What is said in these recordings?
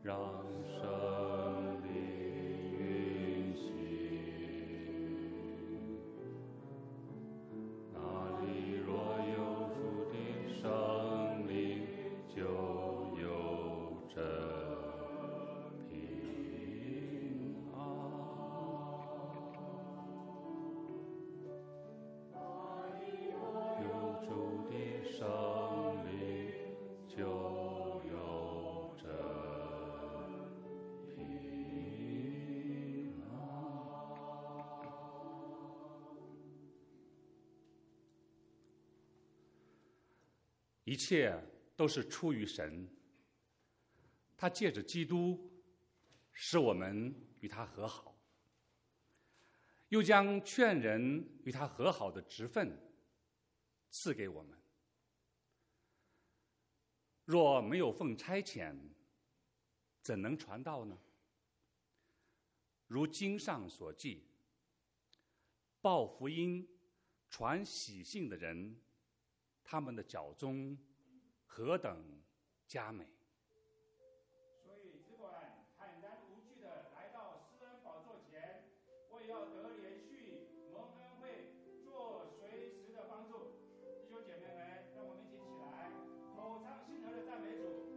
让生灵运行。那里若有主的生灵，就有真平安。有主的生灵，就有真平安。一切都是出于神，他借着基督使我们与他和好，又将劝人与他和好的职分赐给我们。若没有奉差遣，怎能传道呢？如经上所记，报福音、传喜信的人，他们的脚中何等佳美！ 所以只管坦然无惧地来到施恩宝座前，为要得连续蒙恩惠，做随时的帮助。弟兄姐妹们，让我们一起起来，口唱心和的赞美主。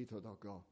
低头祷告。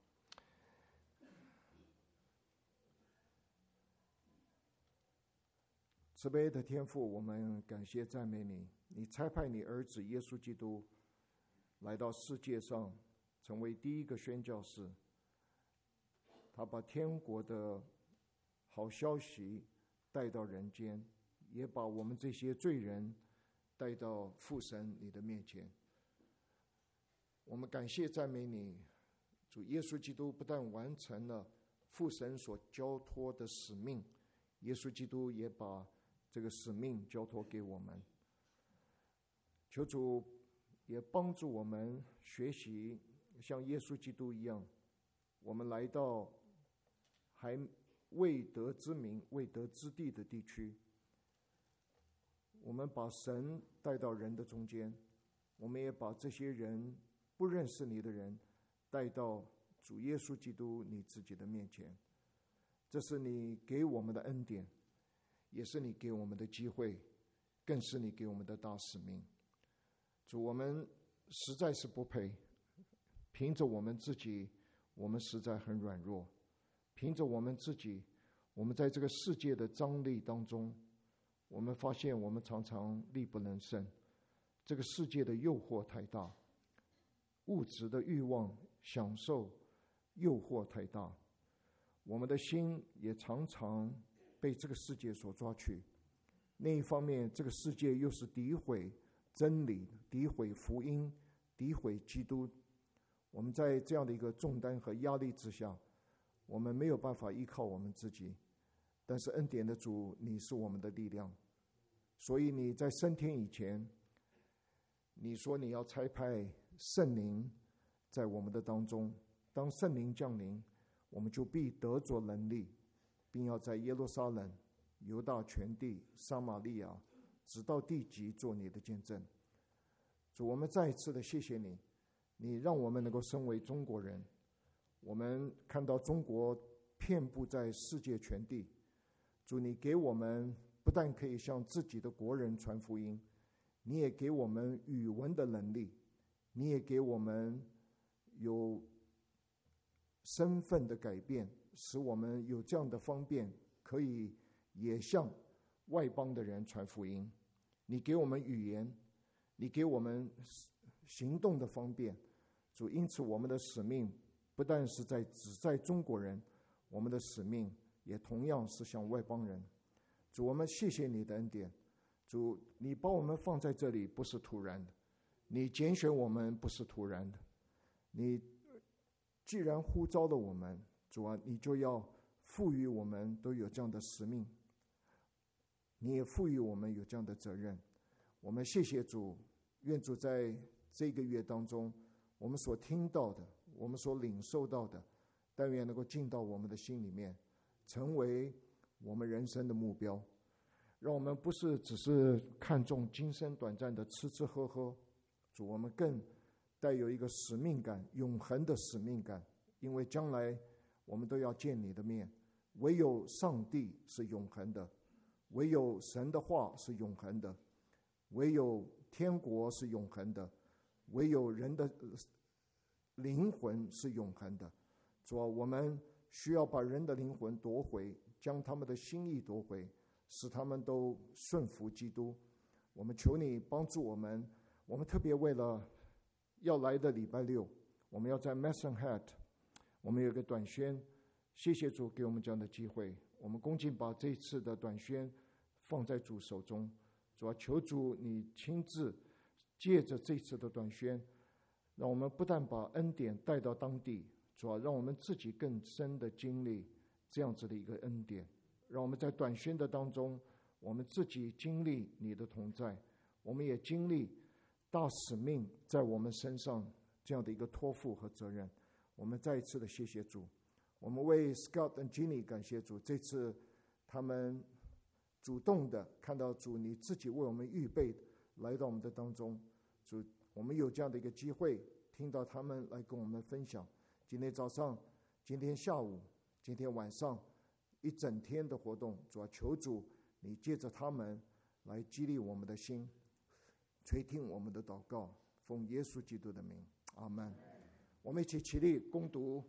慈悲的天父，我们感谢赞美你，你差派你儿子耶稣基督来到世界上，成为第一个宣教士。他把天国的好消息带到人间，也把我们这些罪人带到父神你的面前。我们感谢赞美你，主耶稣基督不但完成了父神所交托的使命，耶稣基督也把这个使命交托给我们。求主也帮助我们学习像耶稣基督一样，我们来到还未得之名、未得之地的地区，我们把神带到人的中间，我们也把这些人不认识你的人带到主耶稣基督你自己的面前。这是你给我们的恩典，也是你给我们的机会，更是你给我们的大使命。主，我们实在是不配，凭着我们自己，我们实在很软弱，凭着我们自己，我们在这个世界的张力当中，我们发现我们常常力不能胜。这个世界的诱惑太大，物质的欲望、享受诱惑太大，我们的心也常常被这个世界所抓去。另一方面，这个世界又是诋毁真理、诋毁福音、诋毁基督。我们在这样的一个重担和压力之下，我们没有办法依靠我们自己，但是恩典的主，你是我们的力量。所以你在升天以前，你说你要差派圣灵在我们的当中，当圣灵降临，我们就必得着能力，并要在耶路撒冷、犹大全地、撒玛利亚直到地极做你的见证。主，我们再一次的谢谢你，你让我们能够身为中国人，我们看到中国遍布在世界全地。主，你给我们不但可以向自己的国人传福音，你也给我们语文的能力，你也给我们有身份的改变，使我们有这样的方便，可以也向外邦的人传福音。你给我们语言，你给我们行动的方便。主，因此我们的使命不但是只在中国人，我们的使命也同样是向外邦人。主，我们谢谢你的恩典。主，你把我们放在这里不是突然的，你拣选我们不是突然的。你既然呼召了我们，主啊，你就要赋予我们都有这样的使命，你也赋予我们有这样的责任。我们谢谢主，愿主在这个月当中，我们所听到的，我们所领受到的，但愿能够进到我们的心里面，成为我们人生的目标。让我们不是只是看重今生短暂的吃吃喝喝，主，我们更带有一个使命感，永恒的使命感，因为将来我们都要见你的面。唯有上帝是永恒的，唯有神的话是永恒的，唯有天国是永恒的，唯有人的灵魂是永恒的。主啊，我们需要把人的灵魂夺回，将他们的心意夺回，使他们都顺服基督。我们求你帮助我们。我们特别为了要来的礼拜六，我们要在 Maidenhead， 我们有一个短宣。谢谢主给我们这样的机会，我们恭敬把这次的短宣放在主手中。主啊，求主你亲自借着这次的短宣，让我们不但把恩典带到当地，主啊，让我们自己更深的经历这样子的一个恩典。让我们在短宣的当中，我们自己经历你的同在，我们也经历大使命在我们身上这样的一个托付和责任。我们再一次的谢谢主。我们为 Scott 和 Ginny 感谢主，这次他们主动的看到主你自己为我们预备来到我们的当中。主，我们有这样的一个机会听到他们来跟我们分享今天早上、今天下午、今天晚上一整天的活动。主要求主你借着他们来激励我们的心，垂听我们的祷告，奉耶稣基督的名，阿们。 我们一起起立共读。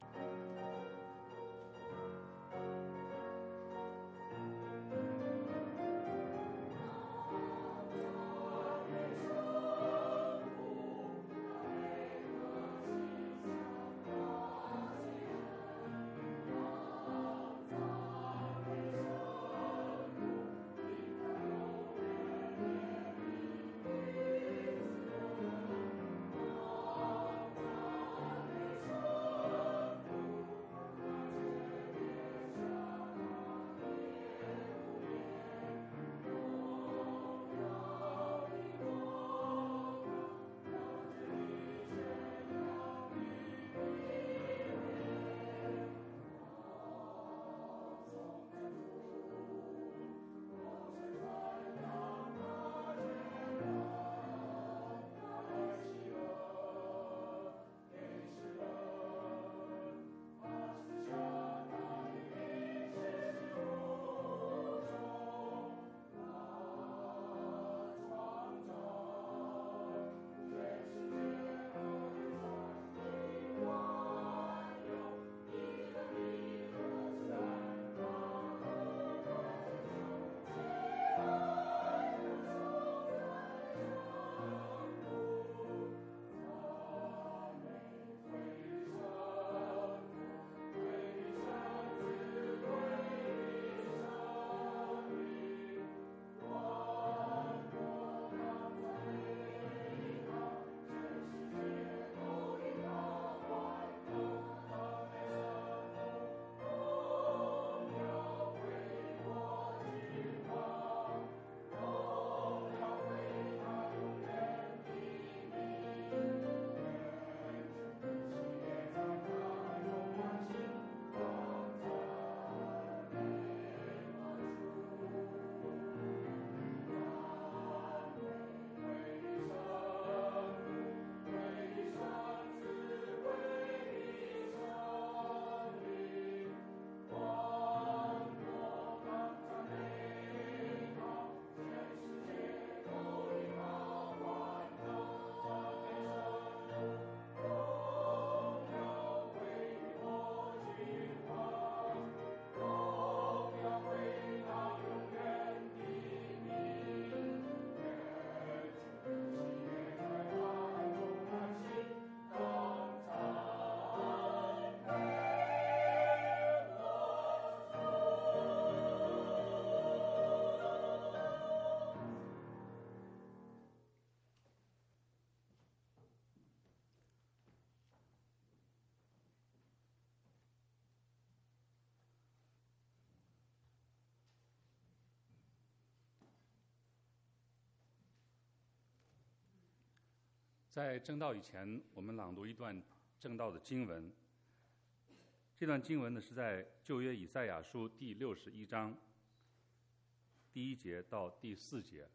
在正道以前，我们朗读一段正道的经文。这段经文呢，是在旧约以赛亚书第61章第1节到第4节。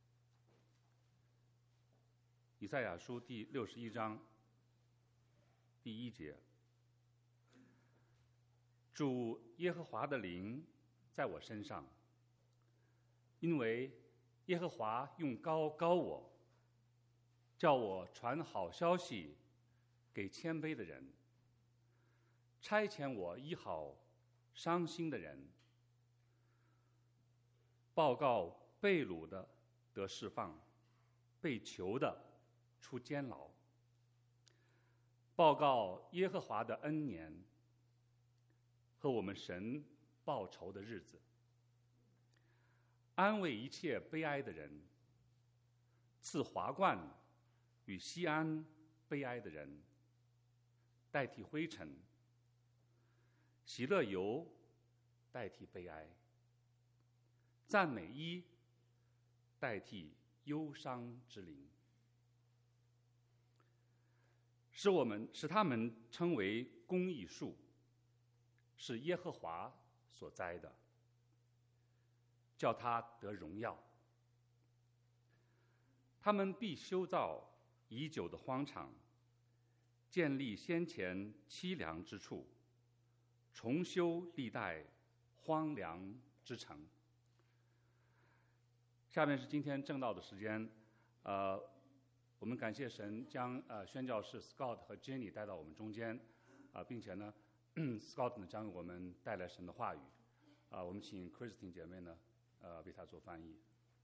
以赛亚书第61章第1节：主耶和华的灵在我身上，因为耶和华用膏膏我，叫我传好消息给谦卑的人，差遣我医好伤心的人，报告被掳的得释放，被囚的出监牢，报告耶和华的恩年和我们神报仇的日子，安慰一切悲哀的人，赐华冠与西安悲哀的人，代替灰尘，喜乐油代替悲哀，赞美衣代替忧伤之灵，使他们称为公义树，是耶和华所栽的，叫他得荣耀。他们必修造已久的荒场，建立先前凄凉之处，重修历代荒凉之城。下面是今天正道的时间， 我们感谢神将宣教士 Scott 和 Jenny 带到我们中间，并且呢，Scott 呢将为我们带来神的话语，我们请 Christine 姐妹呢，为他做翻译。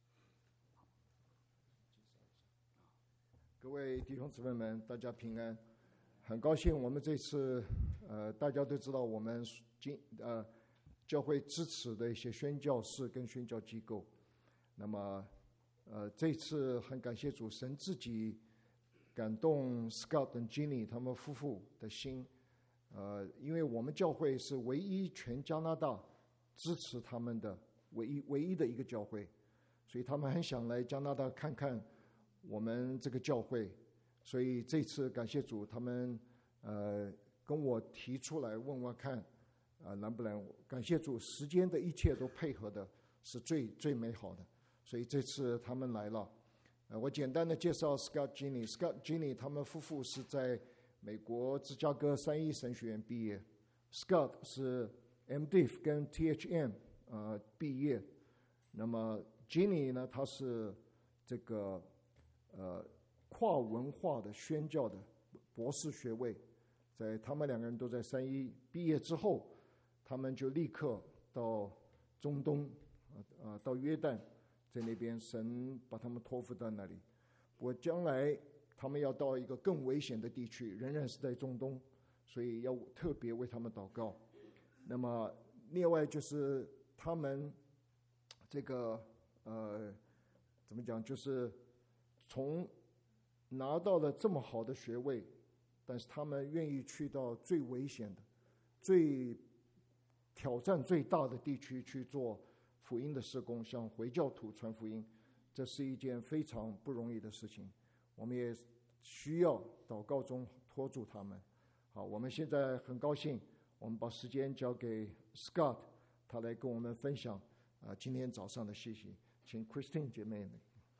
各位弟兄姊妹们，大家平安！很高兴我们这次，大家都知道我们教会支持的一些宣教士跟宣教机构。那么，这次很感谢主，神自己感动 Scott 和 Jenny 他们夫妇的心。因为我们教会是唯一全加拿大支持他们的唯一的一个教会，所以他们很想来加拿大看看我们这个教会。所以这次感谢主，他们跟我提出来问问看，能不能？感谢主，时间的一切都配合的是最美好的。所以这次他们来了。我简单的介绍 Scott Jenny。Scott Jenny 他们夫妇是在美国芝加哥3一神学院毕业。Scott 是 MDiv 跟 THM 毕业。那么 Jenny 呢，她是这个跨文化的宣教的博士学位。在他们两个人都在3一毕业之后，他们就立刻到中东，到约旦，在那边神把他们托付到那里。不过将来他们要到一个更危险的地区，仍然是在中东，所以要特别为他们祷告。那么另外就是他们这个怎么讲，就是从拿到了这么好的学位，但是他们愿意去到最危险的、最挑战最大的地区去做福音的事工，向回教徒传福音，这是一件非常不容易的事情。我们也需要祷告中托住他们。好，我们现在很高兴，我们把时间交给 Scott， 他来跟我们分享今天早上的信息。请 Christine 姐妹。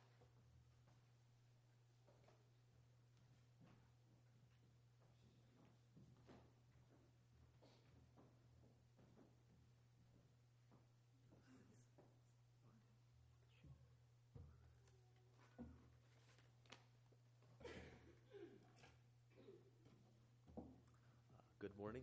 Good morning.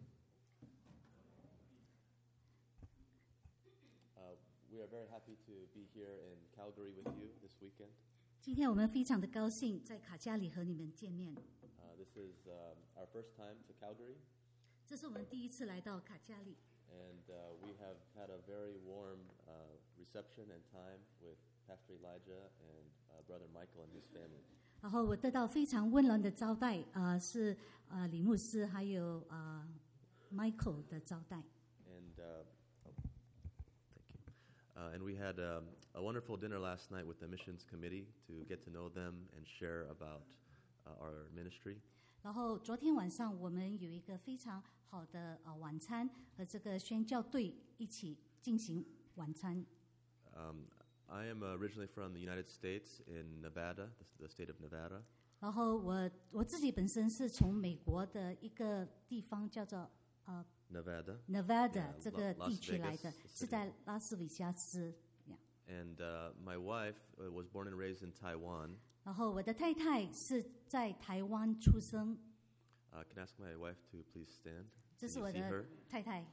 We are very happy to be here in Calgary with you this weekend. 今天我们非常的高兴在卡加里和你们见面。 This is our first time to Calgary. 这是我们第一次来到卡加里。 And we have had a very warm reception and time with Pastor Elijah and Brother Michael and his family. 然后我得到非常温暖的招待，是李牧师还有Michael 的招待。 And thank you. And we had a wonderful dinner last night with the missions committee to get to know them and share about our ministry. 然后昨天晚上我们有一个非常好的晚餐，和这个宣教队一起进行晚餐。 I am originally from the United States in Nevada, the state of Nevada. 然后我自己本身是从美国的一个地方叫做 Nevada, Nevada 这个地区来的，是在拉斯维加斯。 And my wife was born and raised in Taiwan. 然后我的太太是在台湾出生。 Can I ask my wife to please stand? 这是我的太太。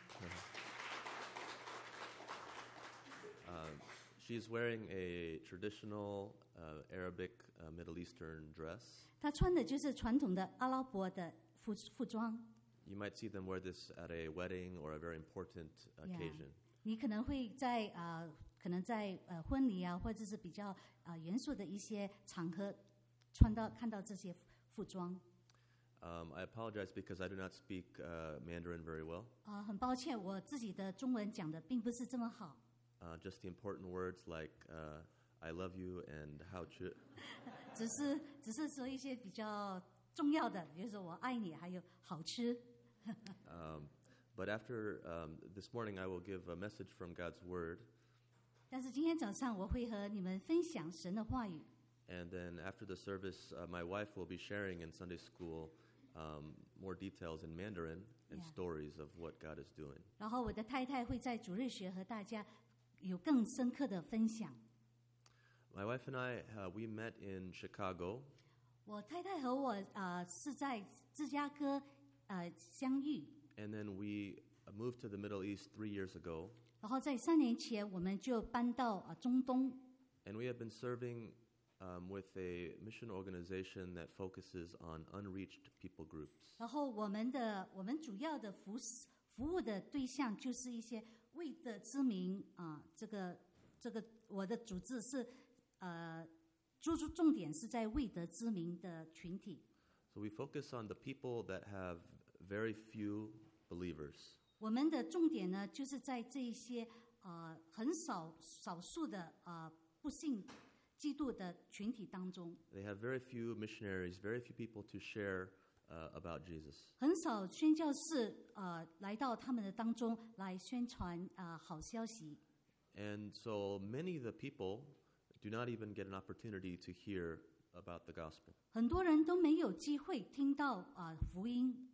She's wearing a traditional Arabic Middle Eastern dress. 她穿的就是传统的阿拉伯的服装。 You might see them wear this at a wedding or a very important occasion. 你可能会在婚礼啊，或者是比较严肃的一些场合看到这些服装。 I apologize because I do not speak Mandarin very well. 很抱歉，我自己的中文讲的并不是这么好。 Just the important words like I love you and how to. 只是说一些比较重要的，比如说我爱你，还有好吃。 But after this morning, I will give a message from God's Word. 但是今天早上我会和你们分享神的话语。 And then after the service, my wife will be sharing in Sunday school more details in Mandarin and stories of what God is doing. 然后我的太太会在主日学和大家有更深刻的分享。 My wife and I, we met in Chicago. 我太太和我是在芝加哥相遇， and then we moved to the Middle East 3 years ago, 然后在3年前我们就搬到中东， and we have been serving with a mission organization that focuses on unreached people groups. 然后我们主要的服务的对象就是一些未得之民这个我的组织是重点是在未得之民的群体。 So we focus on the people that have very few believers. 我们的重点呢，就是在这一些很少数的不信基督的群体当中， They have very few missionaries, very few people to share about Jesus. 很少宣教士来到他们的当中来宣传好消息。 And so many of the people do not even get an opportunity to hear about the gospel. 很多人都没有机会听到福音。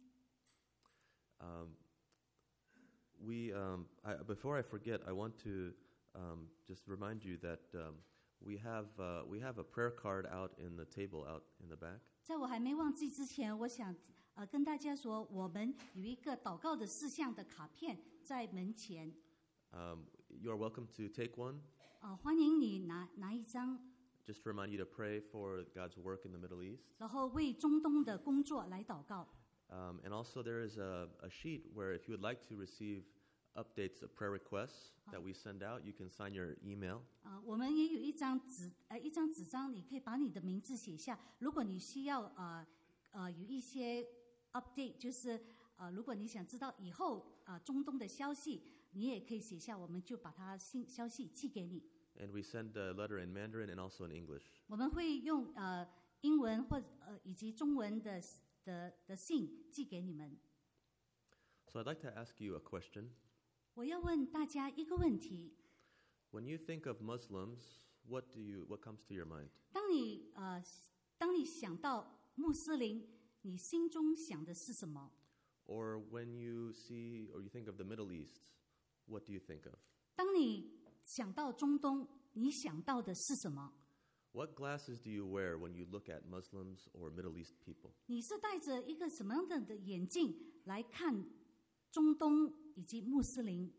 Before I forget, I want to just remind you that we have a prayer card out in the table out in the back. 在我还没忘记之前，我想跟大家说，我们有一个祷告的事项的卡片在门前， You are welcome to take one. 欢迎你拿一张， Just to remind you to pray for God's work in the Middle East. 然后为中东的工作来祷告。 And also there is a sheet where if you would like to receive updates of prayer requests that we send out, you can sign your email. 我们也有一张纸张，你可以把你的名字写下。如果你需要有一些 update， 就是如果你想知道以后中东的消息，你也可以写下，我们就把它消息寄给你。 And we send a letter in Mandarin and also in English. 我们会用英文或以及中文的信寄给你们。 So I'd like to ask you a question. 我要问大家一个问题： When you think of Muslims, what comes to your mind? 当你想到穆斯林，你心中想的是什么？ Or when you see or you think of the Middle East, what do you think of? 当你想到中东，你想到的是什么？ What glasses do you wear when you look at Muslims or Middle East people? 你是戴着一个什么样的眼镜来看中东以及穆斯林？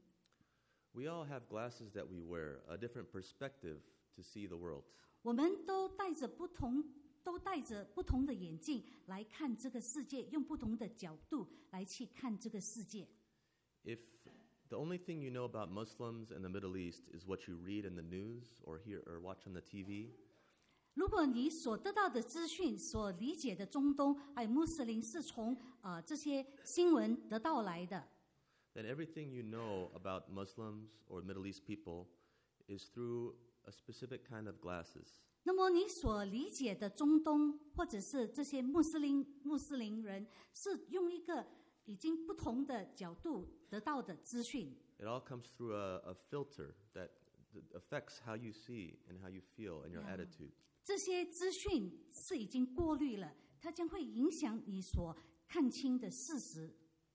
We all have glasses that we wear, a different perspective to see the world. 我们都戴着不同的眼镜来看这个世界，用不同的角度来去看这个世界。 If the only thing you know about Muslims and the Middle East is what you read in the news or hear or watch on the TV, 如果你所得到的资讯、所理解的中东还有穆斯林是从这些新闻得到来的， then everything you know about Muslims or Middle East people is through a specific kind of glasses. 那么你所理解的中东或者是这些穆斯林人，是用一个已经不同的角度得到的资讯。 It all comes through a filter that affects how you see and how you feel and your attitude. 这些资讯是已经过滤了，它将会影响你所看清的事实。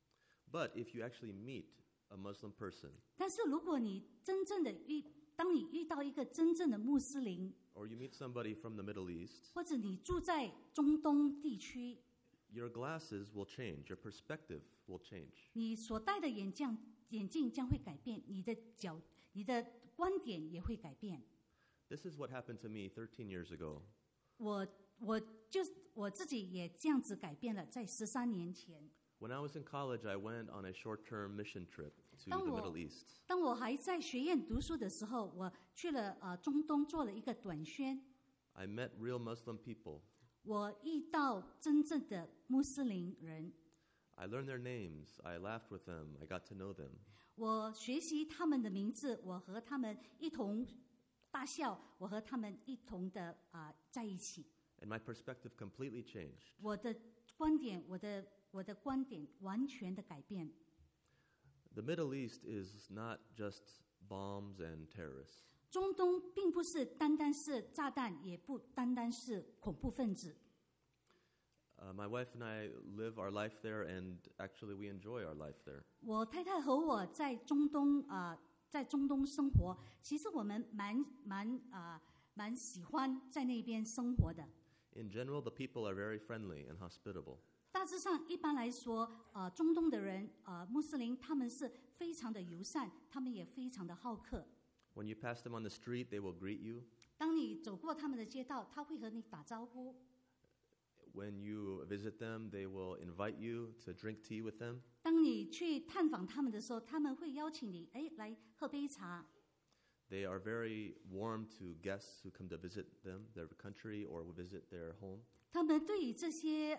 But if you actually meet a Muslim person, 但是如果你真正的当你遇到一个真正的穆斯林， or you meet somebody from the Middle East, 或者你住在中东地区， your glasses will change, your perspective will change. 你所戴的眼镜将会改变，你的观点也会改变。 This is what happened to me 13 years ago. 我自己也这样子改变了，在13年前。 When I was in college, I went on a short-term mission trip to the Middle East. 当我还在学院读书的时候，我去了中东做了一个短宣。 I met real Muslim people. 我遇到真正的穆斯林人， I learned their names. I laughed with them. I got to know them. 我学习他们的名字，我和他们一同大笑，我和他们一同的在一起。 And my perspective completely changed. 我的观点完全的改变。 The Middle East is not just bombs and terrorists. 中东并不是单单是炸弹，也不单单是恐怖分子。 My wife and I live our life there, and actually we enjoy our life there. 我太太和我在中东生活，其实我们蛮喜欢在那边生活的。 In general, the people are very friendly and hospitable. 大致上，一般来说，中东的人，穆斯林，他们是非常的友善，他们也非常的好客。 When you pass them on the street, they will greet you. 当你走过他们的街道，他会和你打招呼。 When you visit them, they will invite you to drink tea with them. 当你去探访他们的时候，他们会邀请你，来喝杯茶。 They are very warm to guests who come to visit them, their country, or visit their home. 他们对于这些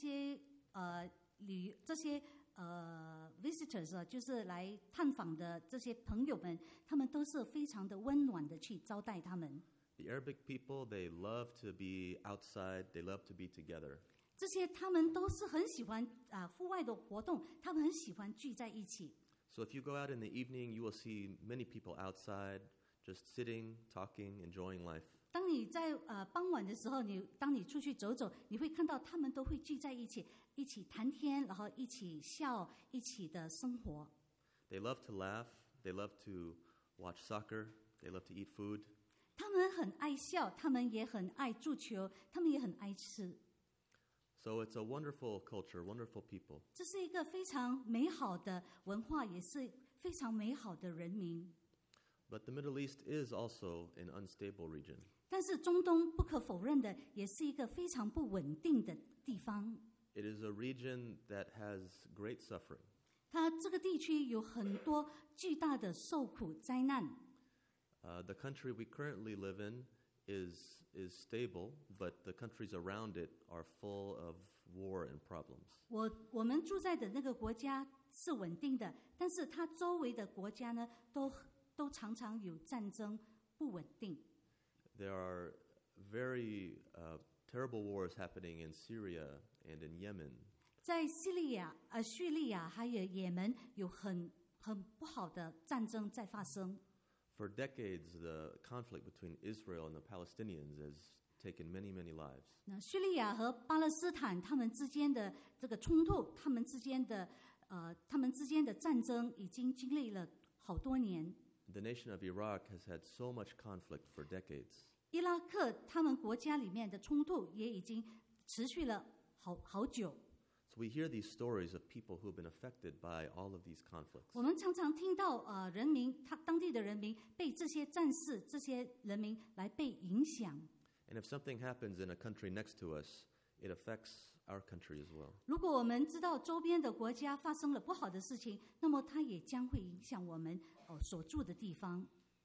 visitors 就是来探访的这些朋友们，他们都是非常的温暖的去招待他们。 The Arabic people, they love to be outside, they love to be together. 这些他们都是很喜欢户外的活动，他们很喜欢聚在一起。 So if you go out in the evening, you will see many people outside, just sitting, talking, enjoying life. 当你在傍晚的时候，当你出去走走，你会看到他们都会聚在一起，一起谈天，然后一起笑，一起的生活。 They love to laugh, they love to watch soccer, they love to eat food. 他们很爱笑，他们也很爱足球，他们也很爱吃。 So it's a wonderful culture, wonderful people. 这是一个非常美好的文化，也是非常美好的人民。 But the Middle East is also an unstable region. 但是中东不可否认的，也是一个非常不稳定的地方。 It is a region that has great suffering. 它这个地区有很多巨大的受苦灾难。 The country we currently live in is stable, but the countries around it are full of war and problems. 我们住在的那个国家是稳定的，但是它周围的国家呢，都常常有战争，不稳定。 There are very terrible wars happening in Syria and in Yemen. 在叙利亚还有也门有很不好的战争在发生。 For decades, the conflict between Israel and the Palestinians has taken many, many lives. 那叙利亚和巴勒斯坦他们之间的这个冲突，他们之间的战争已经经历了好多年。 The nation of Iraq has had so much conflict for decades. 伊拉克他们国家里面的冲突也已经持续了好久。 So we hear these stories of people who have been affected by all of these conflicts. 我们常常听到人民，当地的人民被这些战事、这些人民来被影响。 And if something happens in a country next to us, it affects our country as well. 如果我们知道周边的国家发生了不好的事情，那么它也将会影响我们所住的地方。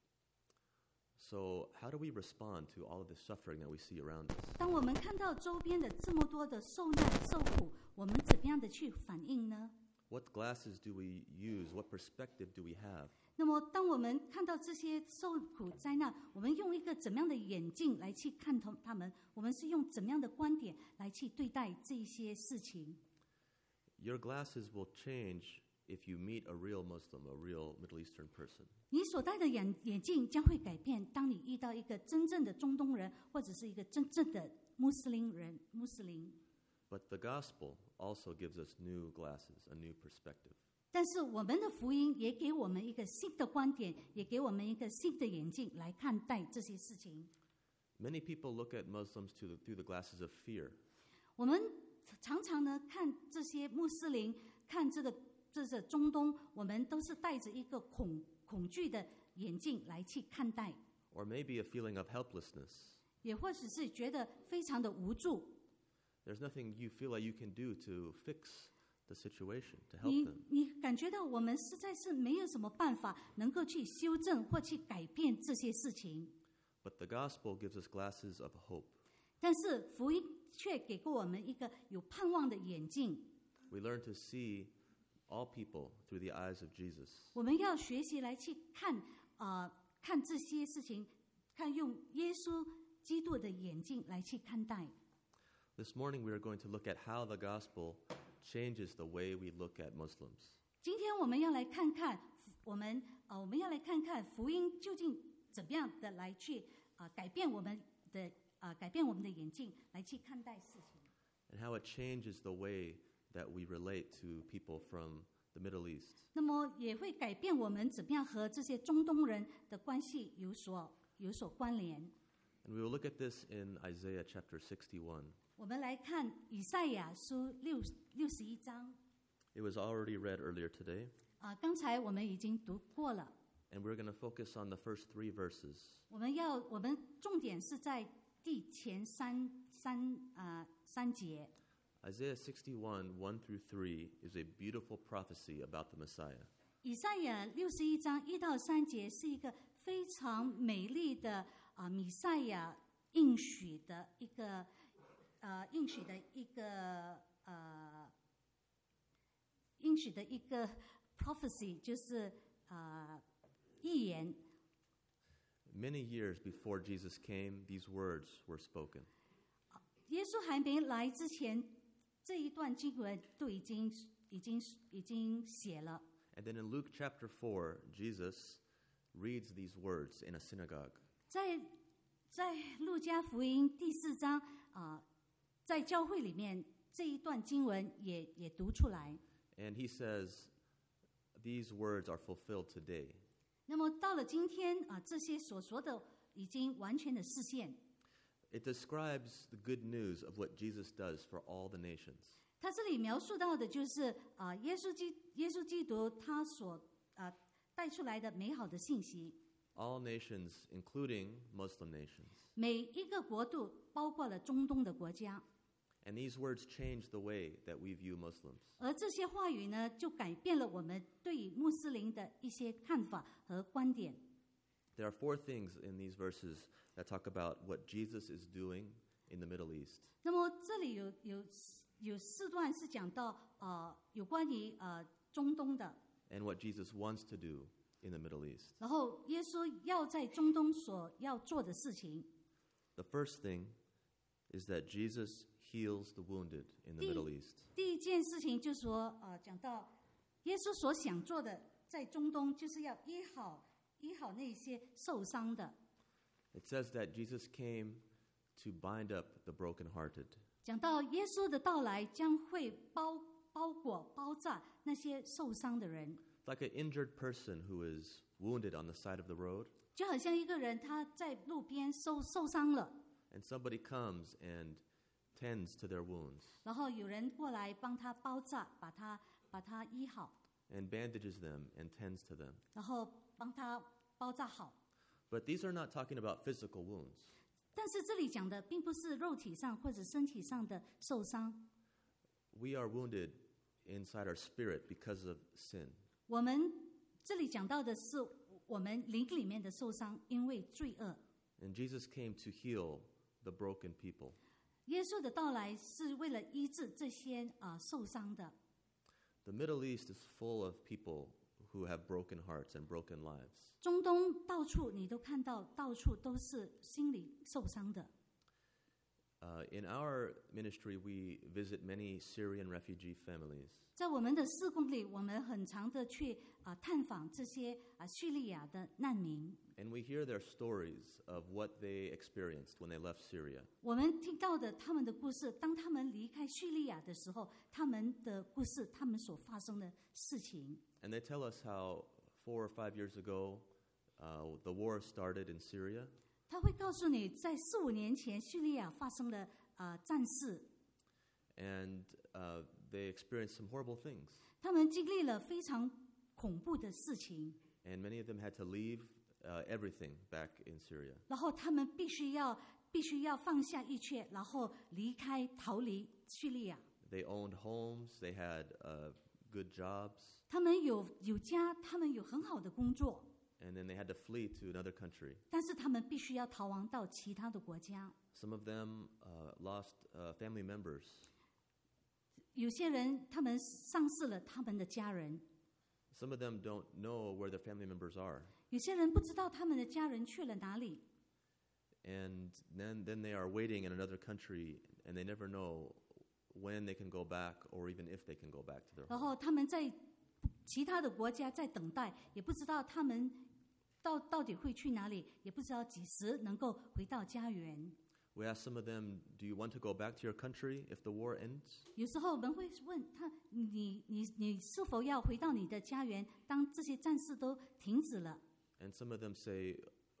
So how do we respond to all of the suffering that we see around us? 当我们看到周边的这么多的受难、受苦，我们怎么样的去反应呢？ What glasses do we use? What perspective do we have? 那么，当我们看到这些受苦灾难，我们用一个怎么样的眼镜来去看他们？我们是用怎么样的观点来去对待这些事情？ Your glasses will change if you meet a real Muslim, a real Middle Eastern person. 你所戴的眼镜将会改变，当你遇到一个真正的中东人，或者是一个真正的穆斯林。 But the gospel also gives us new glasses, a new perspective. 但是我们的福音也给我们一个新的观点，也给我们一个新的眼镜来看待这些事情。 Many people look at Muslims through the glasses of fear. 我们常常呢看这些穆斯林，看这是中东，我们都是带着一个恐惧的眼镜来去看待， Or maybe a feeling of helplessness. 也或者是觉得非常的无助。 There's nothing you feel like you can do to fix the situation, to help them. 你感觉到我们实在是没有什么办法能够去修正或去改变这些事情。 But the gospel gives us glasses of hope. 但是福音却给过我们一个有盼望的眼镜。 We learn to see all people through the eyes of Jesus. 我们要学习来去看这些事情，看用耶稣基督的眼镜来去看待。 This morning we are going to look at how the gospel changes the way we look at Muslims. 今天我们要来看看，我们要来看看福音究竟怎么样的来去改变我们的眼镜，来去看待事情。 And how it changes the way that we relate to people from the Middle East. 那么也会改变我们怎么样和这些中东人的关系有所关联。 And we will look at this in Isaiah chapter 61. 我们来看以赛亚书61章。 It was already read earlier today, 刚才我们已经读过了。 and we're going to focus on the first 3 verses. 我们重点是在第前三节。 Isaiah 61, 1 through 3 is a beautiful prophecy about the Messiah. 以赛亚61章1到3节是一个非常美丽的弥赛亚应许的一个 prophecy， 就是预言。 Many years before Jesus came, these words were spoken. 耶稣还没来之前，这一段经文都已经写了。 And then in Luke chapter 4, Jesus reads these words in a synagogue. 在路加福音第4章在教会里面这一段经文也读出来。 And he says, these words are fulfilled today. 那么到了今天这些所说的已经完全的实现。 It describes the good news of what Jesus does for all the nations. 他这里描述到的就是耶稣基督他所带出来的美好的信息。 All nations, including Muslim nations. 每一个国度包括了中东的国家。 And these words change the way that we view Muslims. 而这些话语呢，就改变了我们对于穆斯林的一些看法和观点。 There are 4 things in these verses that talk about what Jesus is doing in the Middle East. 那么这里有4段是讲到有关于中东的， And what Jesus wants to do in the Middle East. 然后耶稣要在中东所要做的事情。 The first thing is that Jesus heals the wounded in the Middle East. 第一件事情就是说讲到耶稣所想做的，在中东就是要医好那些受伤的。 It says that Jesus came to bind up the brokenhearted. 讲到耶稣的到来将会包裹包扎那些受伤的人， Like an injured person who is wounded on the side of the road, 就好像一个人他在路边受伤了， and somebody comes and tends to their wounds 然后有人过来帮他包扎，把他医好， and bandages them and tends to them. 然后帮他包扎好。 But these are not talking about physical wounds. 但是这里讲的并不是肉体上或者身体上的受伤， We are wounded inside our spirit because of sin. 我们这里讲到的是我们灵里面的受伤，因为罪恶。 And Jesus came to heal the broken people. 耶稣的到来是为了医治这些受伤的。 The Middle East is full of people who have broken hearts and broken lives. 中东到处你都看到，到处都是心理受伤的。 In our ministry, we visit many Syrian refugee families. 在我们的事工里，我们很常的去探访这些叙利亚的难民。 And we hear their stories of what they experienced when they left Syria. 我们听到的他们的故事，当他们离开叙利亚的时候，他们的故事，他们所发生的事情。 And they tell us how 4 or 5 years ago, the war started in Syria. 他会告诉你，在4、5年前，叙利亚发生了战事， And they experienced some horrible things. 他们经历了非常恐怖的事情， And many of them had to leave everything back in Syria. 然后他们必须要放下一切，然后逃离叙利亚。 They owned homes. They had good jobs. 他们有家，他们有很好的工作， And then they had to flee to another country. 但是他们必须要逃亡到其他的国家。 Some of them lost family members. 有些人他们丧失了他们的家人， Some of them don't know where their family members are. 有些人不知道他们的家人去了哪里， And then they are waiting in another country, and they never know when they can go back or even if they can go back to their 然 home. 后他们在其他的国家在等待，也不知道他们到底会去哪里，也不知道几时能够回到家园。 We asked some of them, do you want to go back to your country if the war ends? 有时候我们会问他：你是否要回到你的家园？当这些战事都停止了， And some of them say,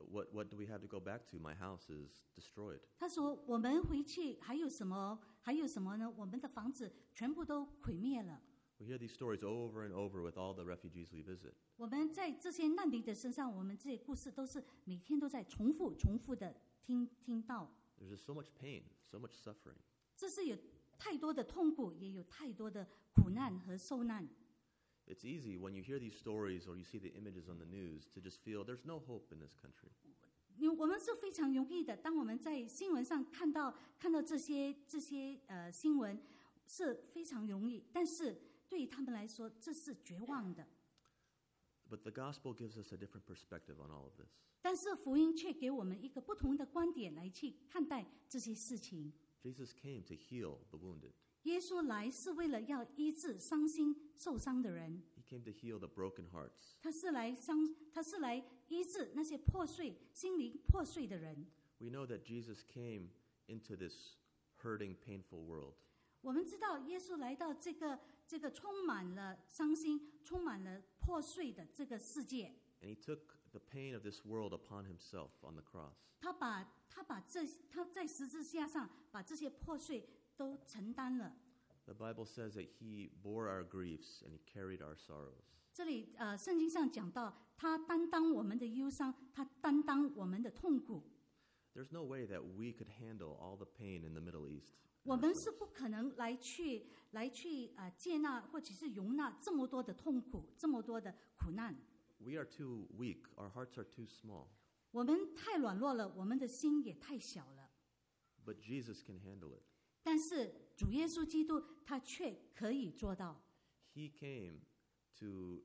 what do we have to go back to? My house is destroyed. 他说我们回去还有什么呢？我们的房子全部都毁灭了。 We hear these stories over and over with all the refugees we visit. 我们在这些难民的身上，我们这些故事都是每天都在重复的听到。 There's just so much pain, so much suffering. 这是有太多的痛苦，也有太多的苦难和受难。 It's easy when you hear these stories or you see the images on the news to just feel there's no hope in this country. 因为我们是非常容易的，当我们在新闻上看到这些新闻是非常容易，但是对于他们来说，这是绝望的。 But the gospel gives us a different perspective on all of this. 但是福音却给我们一个不同的观点来去看待这些事情。 Jesus came to heal the wounded. 耶稣来是为了要医治伤心受伤的人， He came to heal the broken hearts. 他是来医治那些心灵破碎的人。 We know that Jesus came into this hurting, painful world. 我们知道耶稣来到这个充满了伤心、充满了破碎的这个世界， And he took the pain of this world upon himself on the cross. 他在十字架上把这些破碎都承担了。 The Bible says that he bore our griefs and he carried our sorrows. 这里圣经上讲到，他担当我们的忧伤，他担当我们的痛苦。 There's no way that we could handle all the pain in the Middle East. 我们是不可能来去接纳或者是容纳这么多的痛苦，这么多的苦难。 We are too weak. Our hearts are too small. 我们太软弱了，我们的心也太小了。 But Jesus can handle it. 但是主耶稣基督他却可以做到。 He came to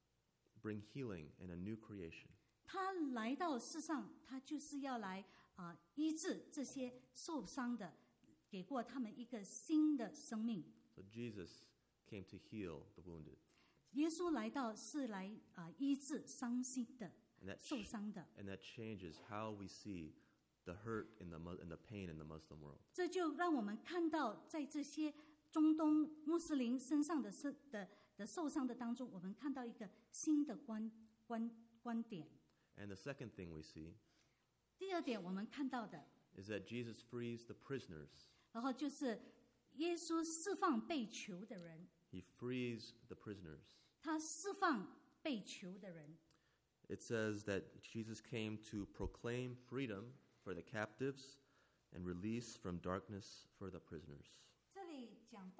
bring healing and a new creation. 他来到世上，他就是要来医治这些受伤的，给过他们一个新的生命。 So Jesus came to heal the wounded. 耶稣来到是来医治伤心的、 And that, 受伤的。 and that changes how we see the hurt and the pain in the Muslim world. 这就让我们看到，在这些中东穆斯林身上的受伤的当中，我们看到一个新的观点。 And the second thing we see 第二点，我们看到的， is that Jesus frees the prisoners. 然后就是耶稣释放被囚的人， He frees the prisoners. 他释放被囚的人。 It says that Jesus came to proclaim freedom for the captives and release from darkness for the prisoners. 这里讲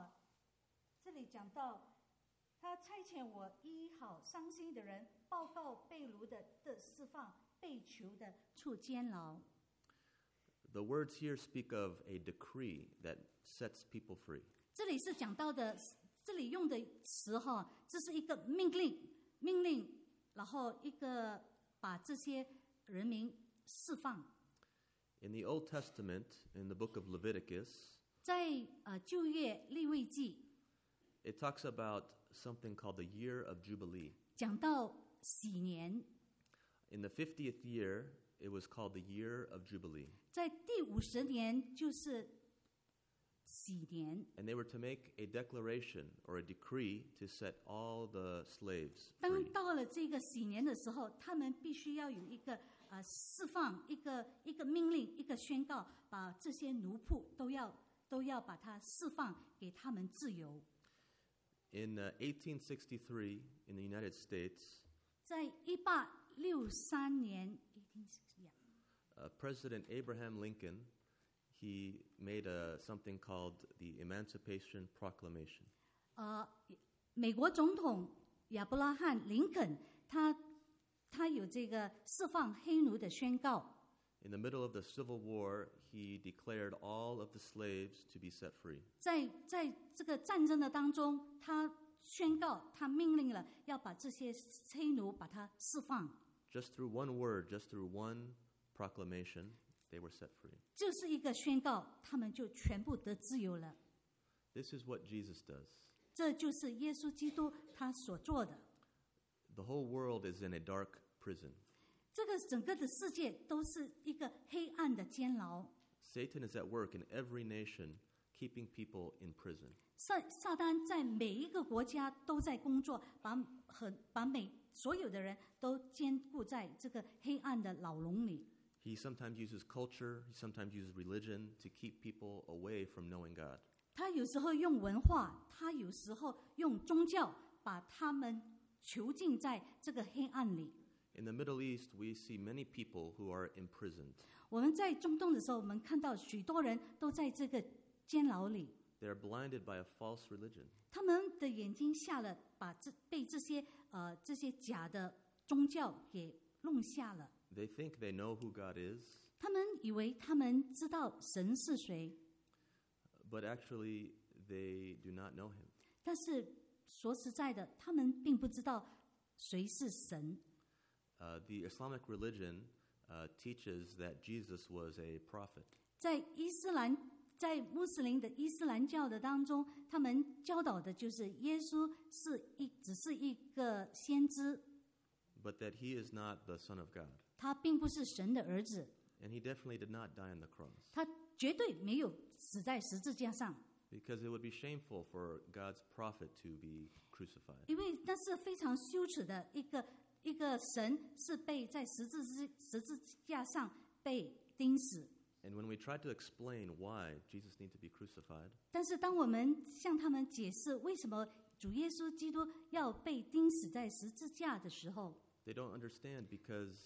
到他差遣我医好伤心的人，报告被掳的释放，被囚的出监牢。 The words here speak of a decree that sets people free. 这里是讲到的，这里用的词这是一个命令，然后一个把这些人民释放。 In the Old Testament, in the book of Leviticus, 在旧约利未记 it talks about something called the year of Jubilee. 讲到喜年， In the 50th year, it was called the year of Jubilee. 在第50年就是喜年。 And they were to make a declaration or a decree to set all the slaves 当 free. 到了这个喜年的时候，他们必须要有一个释放，一个命令，一个宣告，把这些奴仆都要把它释放，给他们自由。 In 1863, in the United States, 在1863年 President Abraham Lincoln, he made something called the Emancipation Proclamation. 美国总统亚伯拉罕林肯，他有这个释放黑奴的宣告。 In the middle of the Civil War, he declared all of the slaves to be set free. 在这个战争的当中，他宣告，他命令了要把这些黑奴把他释放。 Just through one word, just through one proclamation, they were set free. 就是一个宣告，他们就全部得自由了。 This is what Jesus does. 这就是耶稣基督他所做的。 The whole world is in a dark prison. 这个整个的世界都是一个黑暗的监牢。 Satan is at work in every nation, keeping people in prison. 撒旦在每一个国家都在工作，把所有的人都兼顾在这个黑暗的牢笼里。 He sometimes uses culture, he sometimes uses religion to keep people away from knowing God. 他有时候用文化，他有时候用宗教，把他们囚禁在这个黑暗里。 In the Middle East, we see many people who are imprisoned. 我们在中东的时候，我们看到许多人都在这个监牢里， They are blinded by a false religion. 他们的眼睛瞎了，被这些假的宗教给弄瞎了。 They think they know who God is, 他们以为他们知道神是谁， but actually they do not know him. 但是说实在的，他们并不知道谁是神。 The Islamic religion teaches that Jesus was a prophet. 在穆斯林的伊斯兰教的当中，他们教导的就是耶稣只是一个先知， But that he is not the Son of God. 他并不是神的儿子， And he definitely did not die on the cross. 他绝对没有死在十字架上， Because it would be shameful for God's prophet to be crucified. 因为那是非常羞耻的一个神是被在十字架上被钉死。 And when we try to explain why Jesus needs to be crucified, 但是当我们向他们解释为什么主耶稣基督要被钉死在十字架的时候， they don't understand because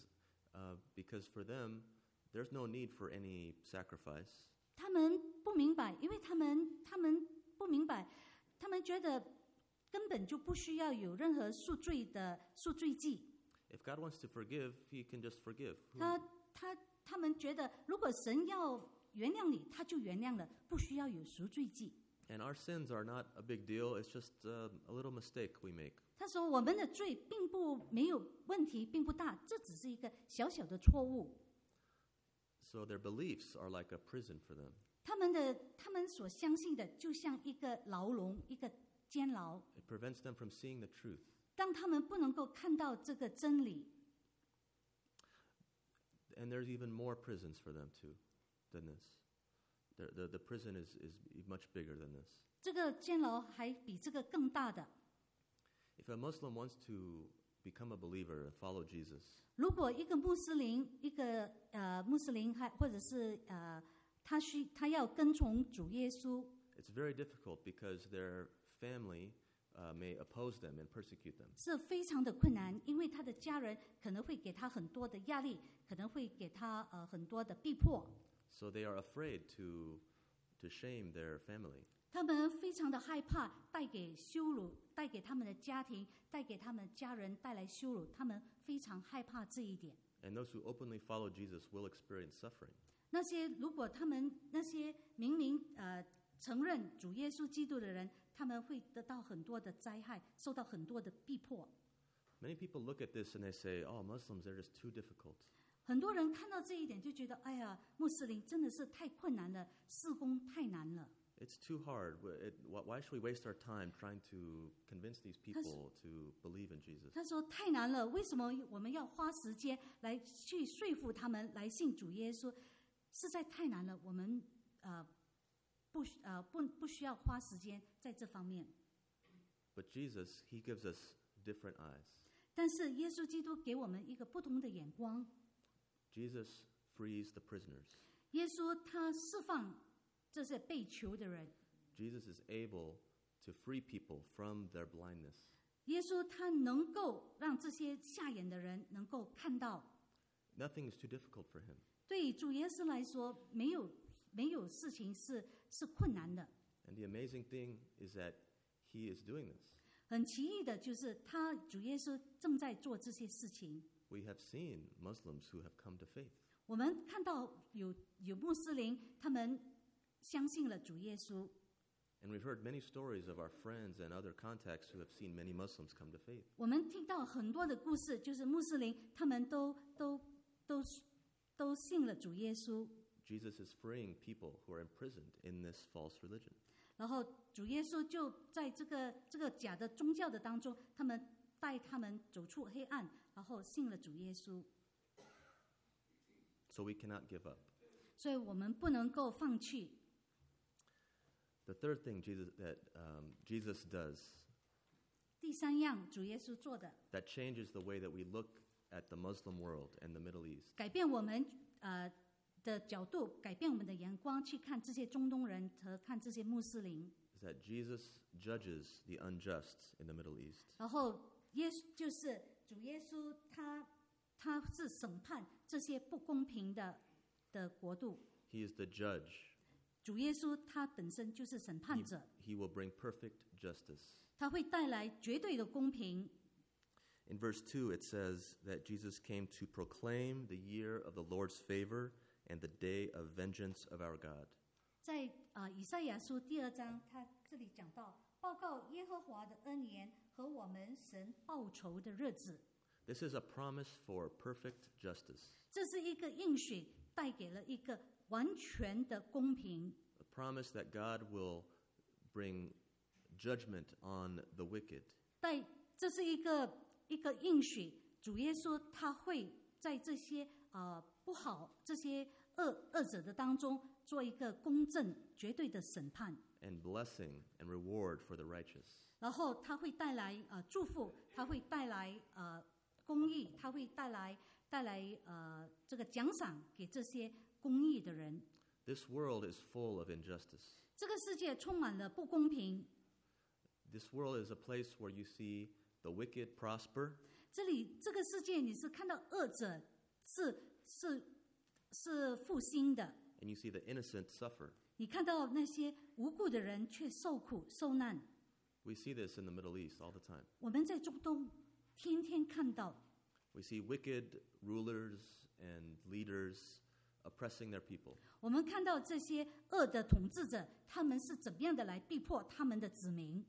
for them, there's no need for any sacrifice. 他们不明白，因为他们不明白，他们觉得根本就不需要有任何赎罪祭。 If God wants to forgive, he can just forgive. 他们觉得，如果神要原谅你，他就原谅了，不需要有赎罪祭。 And our sins are not a big deal. It's just a little mistake we make. 他说，我们的罪并不没有问题，并不大，这只是一个小小的错误。 So their beliefs are like a prison for them. 他们所相信的，就像一个牢笼，一个监牢。 It prevents them from seeing the truth. 当他们不能够看到这个真理， And there's even more prisons for them too than this. The prison is much bigger than this. 这个监牢还比这个更大的。 If a Muslim wants to become a believer and follow Jesus, 如果一个穆斯林或者是他要跟从主耶稣， it's very difficult because their family may oppose them and persecute them. 是非常的困难，因为他的家人可能会给他很多的压力，可能会给他很多的逼迫。 So they are afraid to shame their family. 他们非常的害怕带给羞辱，带给他们的家庭，带给他们家人带来羞辱，他们非常害怕这一点。 And those who openly follow Jesus will experience suffering. 如果他们那些明明承认主耶稣基督的人，他们会得到很多的灾害，受到很多的逼迫。 Many people look at this and they say, "Oh, Muslims, they're just too difficult." 很多人看到这一点就觉得，哎呀，穆斯林真的是太困难了，事工太难了。 It's too hard. Why should we waste our time trying to convince these people to believe in Jesus? 他说太难了，为什么我们要花时间来去说服他们来信主耶稣？实在太难了，我们不需要花时间在这方面。 But Jesus, he gives us different eyes. 但是耶稣基督给我们一个不同的眼光。 Jesus frees the prisoners. 耶稣他释放这些被囚的人。 Jesus is able to free people from their blindness. 耶稣他能够让这些瞎眼的人能够看到。 Nothing is too difficult for him. 对主耶稣来说，没有事情是困难的。 And the amazing thing is that he is doing this. 很奇异的就是主耶稣正在做这些事情。 We have seen Muslims who have come to faith. 我们看到有穆斯林，他们相信了主耶稣。 And we've heard many stories of our friends and other contacts who have seen many Muslims come to faith. 我们听到很多的故事，就是穆斯林他们都信了主耶稣。 Jesus is freeing people who are imprisoned in this false religion. 然后主耶稣就在这个假的宗教的当中，带他们走出黑暗，然后信了主耶稣。 So we cannot give up. 所以我们不能够放弃。 The third thing Jesus does 第三样，主耶稣做的 that changes the way that we look at the Muslim world and the Middle East. 改变我们的角度，改变我们的眼光，去看这些中东人和看这些穆斯林。 Is that Jesus judges the unjust in the Middle East. 然后就是主耶稣他是审判这些不公平的国度。 He is the judge. 主耶稣他本身就是审判者， He will bring perfect justice. 他会带来绝对的公平。 In verse 2, it says that Jesus came to proclaim the year of the Lord's favor and the day of vengeance of our God. 在以赛亚书第2章，他这里讲到报告耶和华的恩言和我们神报仇的日子。 This is a promise for perfect justice, 这是一个应许，带给了一个完全的公平。 a promise that God will bring judgment on the wicked. 这是一个应许，主耶稣他会在这些不好、这些恶者的当中做一个公正、绝对的审判。 And blessing and reward for the righteous. 然后他会带来祝福，他会带来公义，他会带来这个奖赏给这些公义的人。 This world is full of injustice. 这个世界充满了不公平。 This world is a place where you see the wicked prosper, 这个世界你是看到恶者是复兴的， and you see the innocent suffer. 你看到那些无辜的人却受苦受难。 We see this in the Middle East all the time. 我们在中东天天看到， We see wicked rulers and leaders oppressing their people. 我们看到这些恶的统治者，他们是怎么样的来逼迫他们的子民。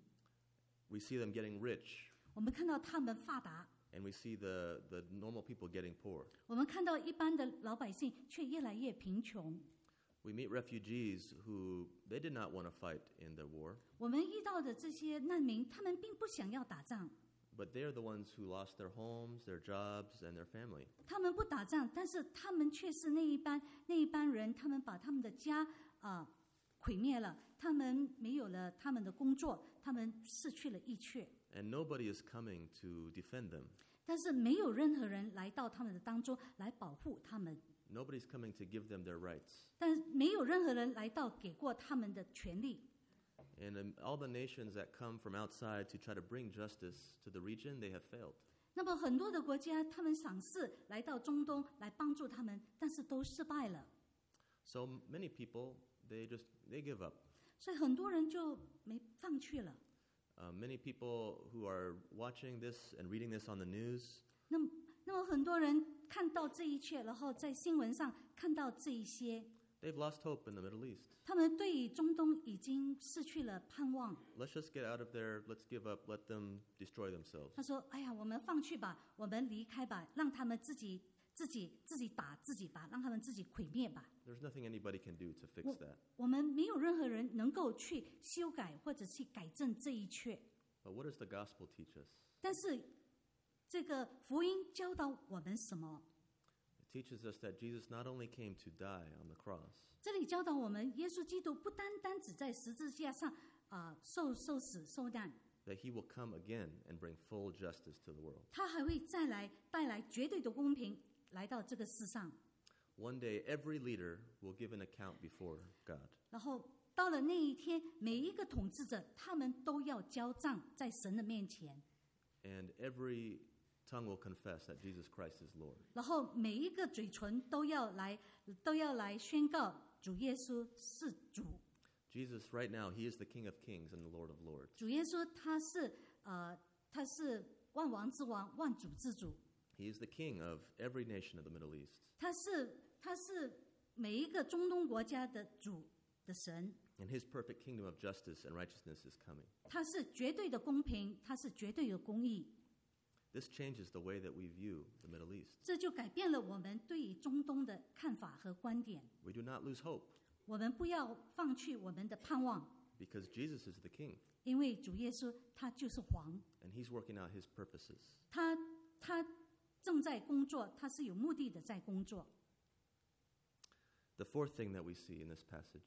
We see them getting rich, 我们看到他们发达， and we see the normal people getting poor. 我们看到一般的老百姓却越来越贫穷。 We meet refugees who they did not want to fight in the war, 我们遇到的这些难民，他们并不想要打仗， but they are the ones who lost their homes, their jobs, and their family. 他们不打仗，但是他们却是那一般人，他们把他们的家毁灭了，他们没有了他们的工作，他们失去了一切， And nobody is coming to defend them. 但是没有任何人来到他们的当中来保护他们， Nobody's coming to give them their rights. 但是没有任何人来到给过他们的权利。 And all the nations that come from outside to try to bring justice to the region, they have failed. 那么很多的国家，他们尝试来到中东来帮助他们，但是都失败了， So many people, they give up. 所以很多人就没放弃了。 Many people who are watching this and reading this on the news, 那么很多人看到这一切，然后在新闻上看到这一些， they've lost hope in the Middle East. 他们对于中东已经失去了盼望。 Let's just get out of there. Let's give up. Let them destroy themselves. 他说：“哎呀，我们放弃吧，我们离开吧，让他们自己打自己吧，让他们自己毁灭吧。 There's nothing anybody can do to fix that. 我们没有任何人能够去修改或者去改正这一切。 But what does the gospel teach us? 但是这个福音教导我们什么？ It teaches us that Jesus not only came to die on the cross, 这里教导我们，耶稣基督不单只在十字架上受死受难， that he will come again and bring full justice to the world. 他还会再来带来绝对的公平来到这个世上。 One day, every leader will give an account before God. 然后到了那一天，每一个统治者他们都要交账在神的面前， And every tongue will confess that Jesus Christ is Lord. 然后每一个嘴唇都要来宣告主耶稣是主。 Jesus, right now, he is the King of Kings and the Lord of Lords. 主耶稣他是万王之王，万主之主， He is the King of every nation of the Middle East. 他是每一个中东国家的主的神， And his perfect kingdom of justice and righteousness is coming. 他是绝对的公平，他是绝对的公义。 This changes the way that we view the Middle East. 这就改变了我们对于中东的看法和观点。 We do not lose hope 我们不要放弃我们的盼望， because Jesus is the King 因为主耶稣他就是王， and he's working out his purposes. 他正在工作，他是有目的的在工作。 The fourth thing that we see in this passage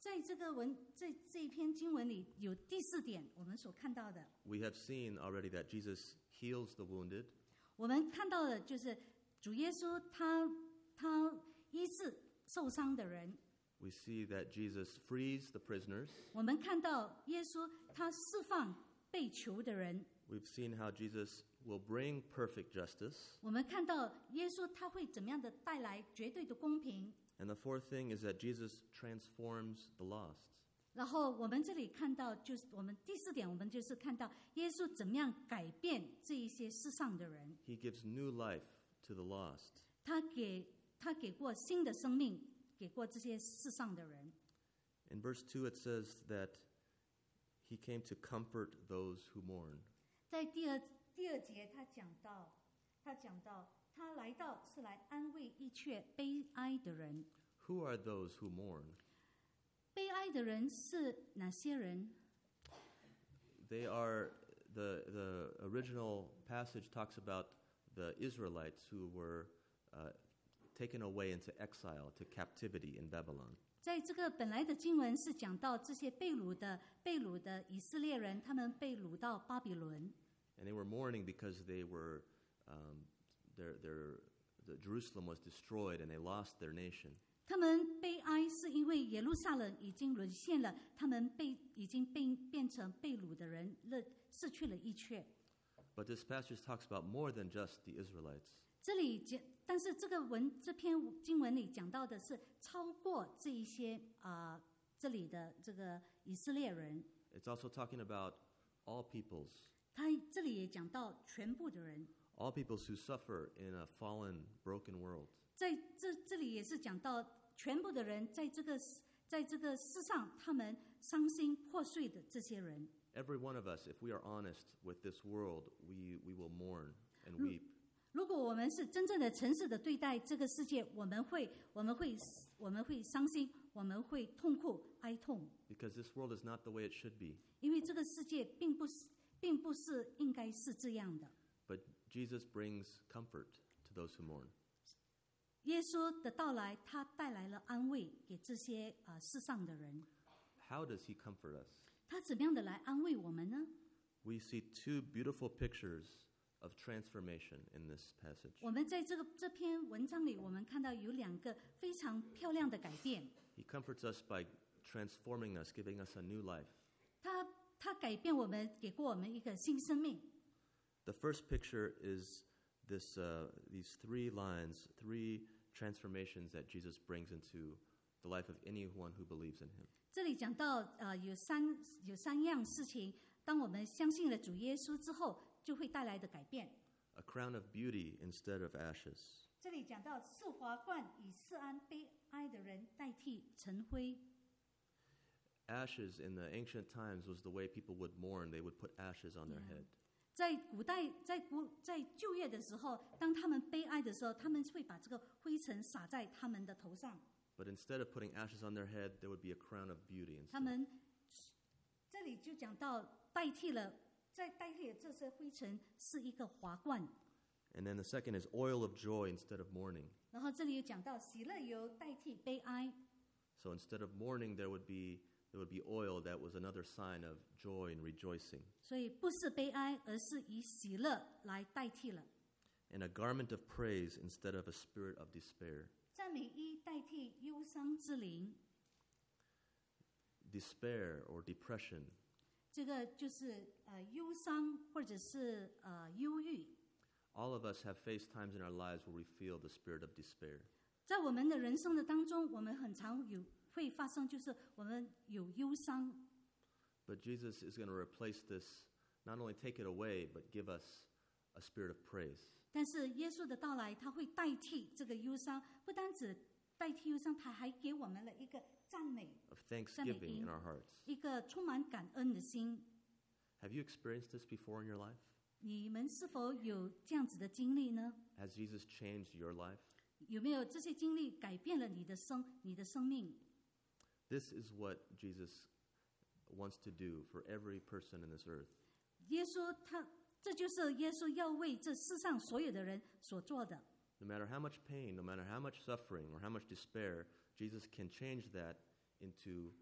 在这一篇经文里有第4点，我们所看到的， We have seen already that Jesus heals the wounded. 我们看到的就是主耶稣他医治受伤的人， We see that Jesus frees the prisoners. 我们看到耶稣他释放被囚的人， We've seen how Jesus will bring perfect justice. 我们看到耶稣他会怎么样的带来绝对的公平。 And the fourth thing is that Jesus transforms the lost. 然后我们这里看到，就是我们第4点，我们就是看到耶稣怎么样改变这一些世上的人， He gives new life to the lost. 他给过新的生命，给过这些世上的人。 In verse 2, it says that he came to comfort those who mourn. 在第二节，他讲到他来到是来安慰一切悲哀的人。 Who are those who mourn? 悲哀的人是哪些人？ They are, the original passage talks about the Israelites who were taken away into exile, to captivity in Babylon. 在这个本来的经文是讲到这些被掳的以色列人，他们被掳到巴比伦。 And they were mourning because they were, the Jerusalem was destroyed and they lost their nation. 他们悲哀是因为耶路撒冷已经沦陷了，他们已经变成被掳的人，失去了一切。 But this passage talks about more than just the Israelites. 这里但是这篇经文里讲到的是超过这一些这里的这个以色列人。 It's also talking about all peoples, 他这里也讲到全部的人， all peoples who suffer in a fallen, broken world. 在这里也是讲到全部的人，在这个世上，他们伤心破碎的这些人。 Every one of us, if we are honest with this world, we will mourn and weep. 如果我们是真正的诚实的对待这个世界，我们会伤心，我们会痛苦哀痛， Because this world is not the way it should be. 因为这个世界并不是应该是这样的。 But Jesus brings comfort to those who mourn. 耶稣的到来，他带来了安慰给这些世上的人。 How does he comfort us? 他怎么样的来安慰我们呢？ We see two beautiful pictures of transformation in this passage. 我们在这篇文章里，我们看到有2个非常漂亮的改变。 He comforts us by transforming us, giving us a new life. 他改变我们，给过我们一个新生命。 The first picture is these 3 lines, 3 transformations that Jesus brings into the life of anyone who believes in him. 这里讲到有三样事情，当我们相信了主耶稣之后，就会带来的改变。 A crown of beauty instead of ashes. 这里讲到赐华冠以世安悲哀的人代替尘灰。 Ashes in the ancient times was the way people would mourn. They would put ashes on their head. 在古代，在旧约的时候，当他们悲哀的时候，他们会把这个灰尘撒在他们的头上。 But instead of putting ashes on their head, there would be a crown of beauty 他 instead. 们这里就讲到代替了这些灰尘是一个华冠。 And then the second is oil of joy instead of mourning. 然后这里有讲到喜乐油代替悲哀。 So instead of mourning, there would be oil that was another sign of joy and rejoicing. 所以不是悲哀，而是以喜乐来代替了。 And a garment of praise instead of a spirit of despair. 赞美衣代替忧伤之灵。 Despair or depression. 这个就是忧伤或者是忧郁。 All of us have faced times in our lives where we feel the spirit of despair. 在我们的人生的当中，我们很常会发生，就是我们有忧伤。 But Jesus is going to replace this, not only take it away, but give us a spirit of praise. 但是耶稣的到来，他会代替这个忧伤，不单只代替忧伤，他还给我们了一个赞美， Of thanksgiving in our hearts. 一个充满感恩的心。 Have you experienced this before in your life? 你们是否有这样子的经历呢？ Has Jesus changed your life? 有没有这些经历改变了你的生命？ This is what Jesus wants to do for every person in this earth. 耶稣这就是耶稣要为这世上所有的人所做的。 No matter how much pain, no matter how much suffering or how much despair, Jesus can change that into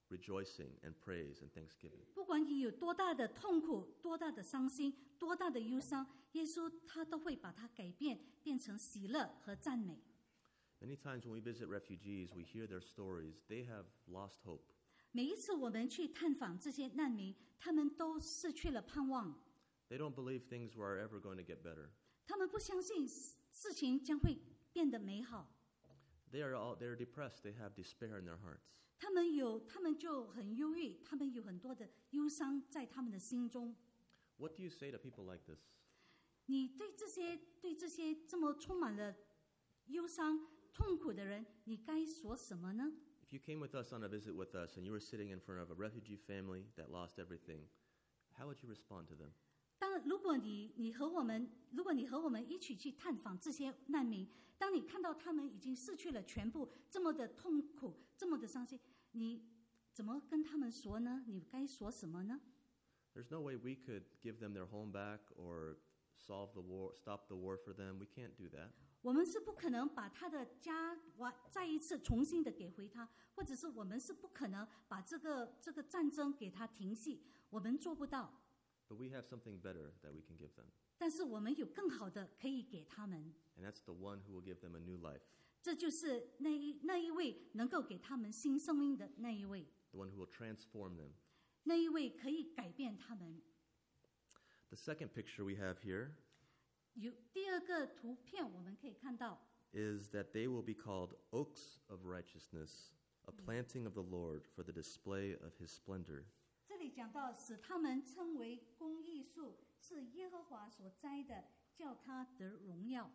rejoicing and praise and thanksgiving. 不管你有多大的痛苦、多大的伤心、多大的忧伤，耶稣他都会把它改变，变成喜乐和赞美。 Many times when we visit refugees, we hear their stories. They have lost hope. 每一次我们去探访这些难民，他们都失去了盼望， They don't believe things were ever going to get better. 他们不相信事情将会变得美好， They're depressed. They have despair in their hearts. 他们就很忧郁，他们有很多的忧伤在他们的心中。 What do you say to people like this? 你对这些这么充满了忧伤、痛苦的人，你该说什么呢？ If you came with us on a visit with us and you were sitting in front of a refugee family that lost everything, how would you respond to them? 如果你和我们一起去探访这些难民，当你看到他们已经失去了全部，这么的痛苦，这么的伤心，你怎么跟他们说呢？你该说什么呢？ There's no way we could give them their home back or solve the war, stop the war for them. We can't do that. 我们是不可能把他的家再一次重新的给回他，或者是我们是不可能把这个战争给他停息，我们做不到。 But we have something better that we can give them. 但是我们有更好的可以给他们， And that's the one who will give them a new life, 这就是那一位能够给他们新生命的那一位， the one who will transform them. 那一位可以改变他们。 The second picture we have here 有第二个图片，我们可以看到， is that they will be called oaks of righteousness, a planting of the Lord for the display of his splendor. 这里讲到使他们称为公义树，是耶和华所栽的，叫他得荣耀。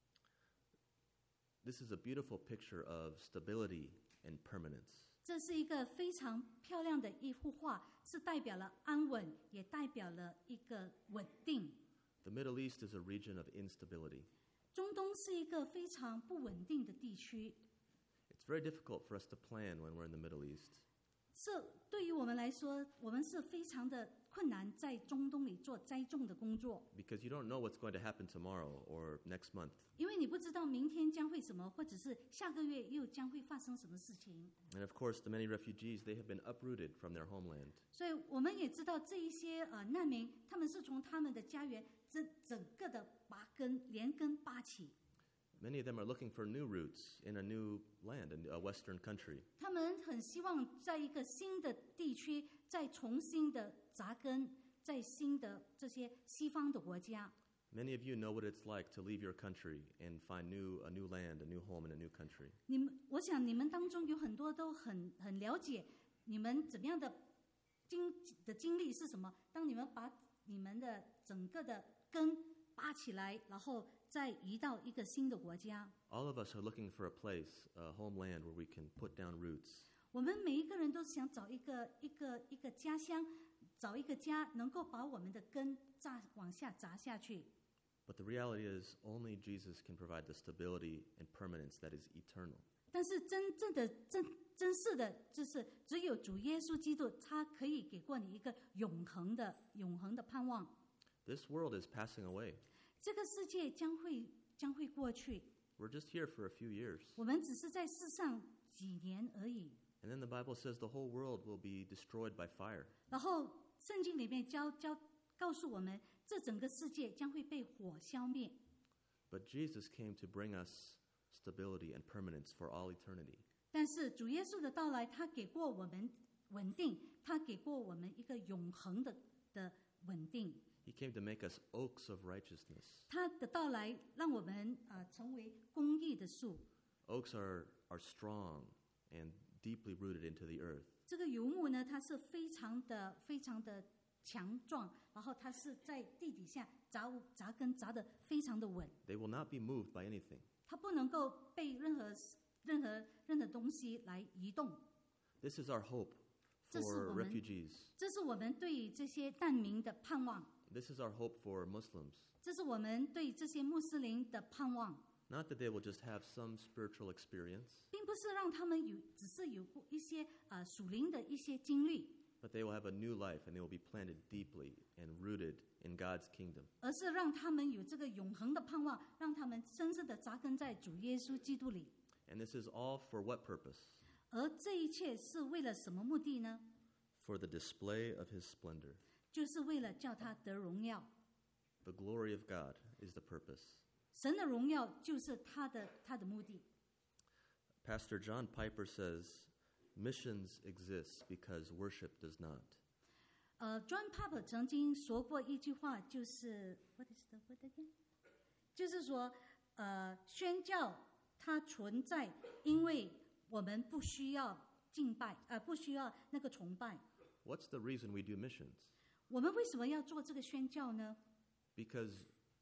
This is a beautiful picture of stability and permanence. 这是一个非常漂亮的一幅画，是代表了安稳，也代表了一个稳定。 The Middle East is a region of instability. 中东是一个非常不稳定的地区， It's very difficult for us to plan when we're in the Middle East. 是对于我们来说，我们是非常的困难在中东里做栽种的工作， Because you don't know what's going to happen tomorrow or next month. 因为你不知道明天将会什么，或者是下个月又将会发生什么事情。 And of course, the many refugees, they have been uprooted from their homeland. 所以我们也知道这一些难民，他们是从他们的家园整个的连根拔起， Many of them are looking for new roots in a new land, a Western country. 他们很希望在一个新的地区再重新的扎根，在新的这些西方的国家。 Many of you know what it's like to leave your country and find a new land, a new home in a new country. 我想你们当中有很多都很了解你们怎么样的经历是什么。当你们把你们的整个的根拔起来，然后再移到一个新的国家。 All of us are looking for a place, a homeland where we can put down roots. 我们每一个人都想找一个家乡，找一个家，能够把我们的根往下扎下去。 But the reality is, only Jesus can provide the stability and permanence that is eternal. 但是真实的，就是只有主耶稣基督，他可以给过你一个永恒的盼望。 This world is passing away. 这个世界将会过去， We're just here for a few years. 我们只是在世上几年而已。 And then the Bible says the whole world will be destroyed by fire. 然后圣经里面告诉我们，这整个世界将会被火消灭。 But Jesus came to bring us stability and permanence for all eternity. 但是主耶稣的到来，他给过我们稳定，他给过我们一个永恒的稳定。 He came to make us oaks of righteousness. 他的到来让我们成为公义的树。 Oaks are strong and deeply rooted into the earth. 这个游牧呢，它是非常的强壮，然后它是在地底下扎根扎得非常的稳， They will not be moved by anything. 它不能够被任何东西来移动。 This is our hope 这是 for 我们 refugees. 这是我们对于这些难民的盼望， This is our hope for Muslims. 这是我们对这些穆斯林的盼望， Not that they will just have some spiritual experience, 并不是让他们只是有一些属灵的一些经历， but they will have a new life and they will be planted deeply and rooted in God's kingdom. 而是让他们有这个永恒的盼望，让他们深深的扎根在主耶稣基督里。 And this is all for what purpose? 而这一切是为了什么目的呢？ For the display of his splendor. 就是为了叫他得荣耀。 The glory of God is the purpose. 神的荣耀就是他的目的。 Pastor John Piper says, missions exist because worship does not. John Piper 曾经说过一句话，就是 What is the word again？ 就是说，宣教它存在，因为我们不需要敬拜，不需要那个崇拜。 What's the reason we do missions? 我们为什么要做这个宣教呢？ Because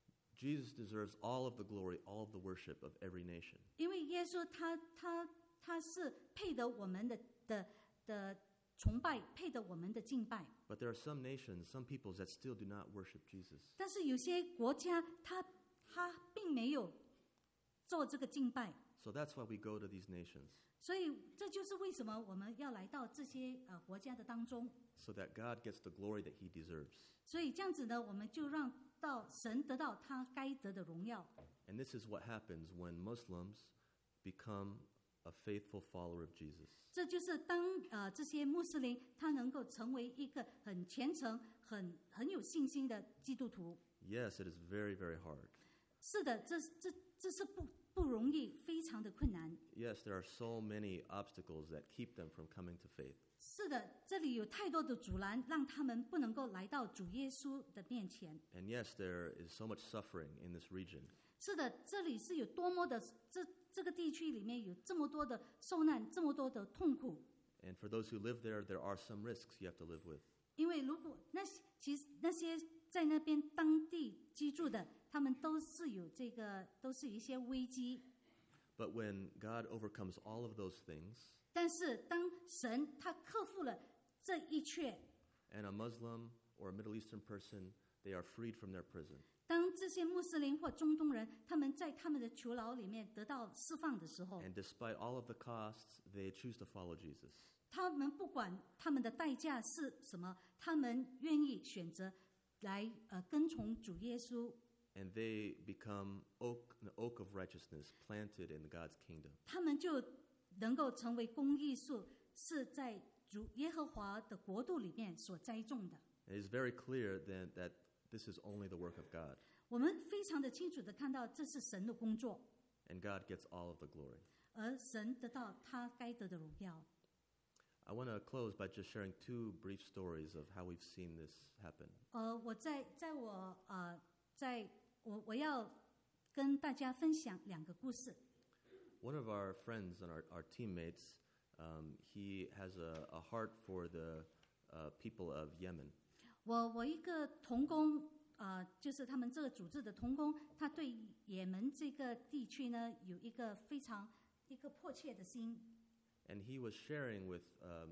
Jesus deserves all of the glory, all of the worship of every nation. 因为耶稣他是配得我们的崇拜，配得我们的敬拜。 But there are some nations, some peoples that still do not worship Jesus. 但是有些国家他并没有做这个敬拜， So that's why we go to these nations, 所以这就是为什么我们要来到这些国家的当中。 so that God gets the glory that he deserves. 所以这样子呢，我们就让到神得到他该得的荣耀。 And this is what happens when Muslims become a faithful follower of Jesus. 这就是当这些穆斯林他能够成为一个很虔诚、很有信心的基督徒。 Yes, it is very, very hard. 是的，这是不容易，非常的困难。 Yes, there are so many obstacles that keep them from coming to faith. 是的，这里有太多的阻拦，让他们不能够来到主耶稣的面前。 And yes, there is so much suffering in this region. 是的，这里是有多么的这个地区里面有这么多的受难，这么多的痛苦。 And for those who live there, there are some risks you have to live with. 因为如果其实那些在那边当地居住的，他们都是有一些危机。 But when God overcomes all of those things, 但是当神他克服了这一切， and a Muslim or a Middle Eastern person, they are freed from their prison. 当这些穆斯林或中东人他们在他们的囚牢里面得到释放的时候， And despite all of the costs, they choose to follow Jesus. 他们不管他们的代价是什么，他们愿意选择来跟从主耶稣。 And they become an oak of righteousness planted in God's kingdom. 他们就能够成为公义树，是在主耶和华的国度里面所栽种的。 It is very clear then that this is only the work of God, 我们非常的清楚的看到，这是神的工作， and God gets all of the glory. 而神得到他该得的荣耀。 I want to close by just sharing two brief stories of how we've seen this happen. 我要跟大家分享2个故事。 One of our friends and our teammates, he has a heart for the people of Yemen. 我一个同工，就是他们这个组织的同工，他对也门这个地区呢有一个迫切的心。 And he was sharing with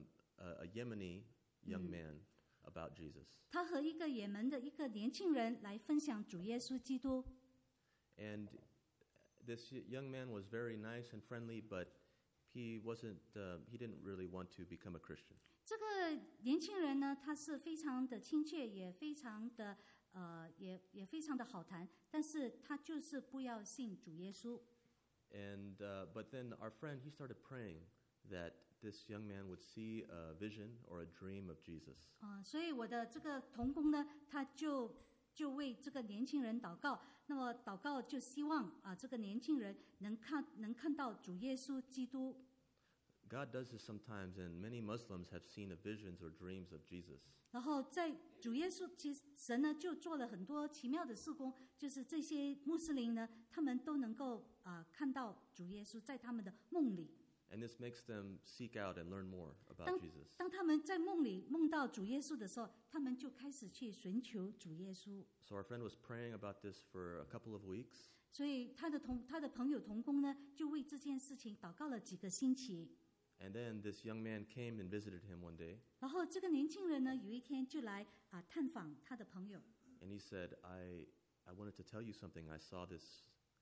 a Yemeni young man about Jesus. 他和一个也门的一个年轻人来分享主耶稣基督。 And this young man was very nice and friendly, but he didn't really want to become a Christian. 这个年轻人呢，他是非常的亲切，也非常的也非常的好谈，但是他就是不要信主耶稣。 And but then our friend, he started praying that this young man would see a vision or a dream of Jesus. 所以我的这个同工呢，他就为这个年轻人祷告。那么祷告就希望这个年轻人能看到主耶稣基督。 God does this sometimes, and many Muslims have seen the visions or dreams of Jesus. 然后在主耶稣，其实神呢就做了很多奇妙的事工，就是这些穆斯林呢，他们都能够看到主耶稣在他们的梦里。 And this makes them seek out and learn more about Jesus. 当他们在梦里梦到主耶稣的时候，他们就开始去寻求主耶稣。 So our friend was praying about this for a couple of weeks. 所以他的朋友同工呢，就为这件事情祷告了几个星期。 And then this young man came and visited him one day. 然后这个年轻人呢，有一天就来探访他的朋友。 And he said, I wanted to tell you something. I saw this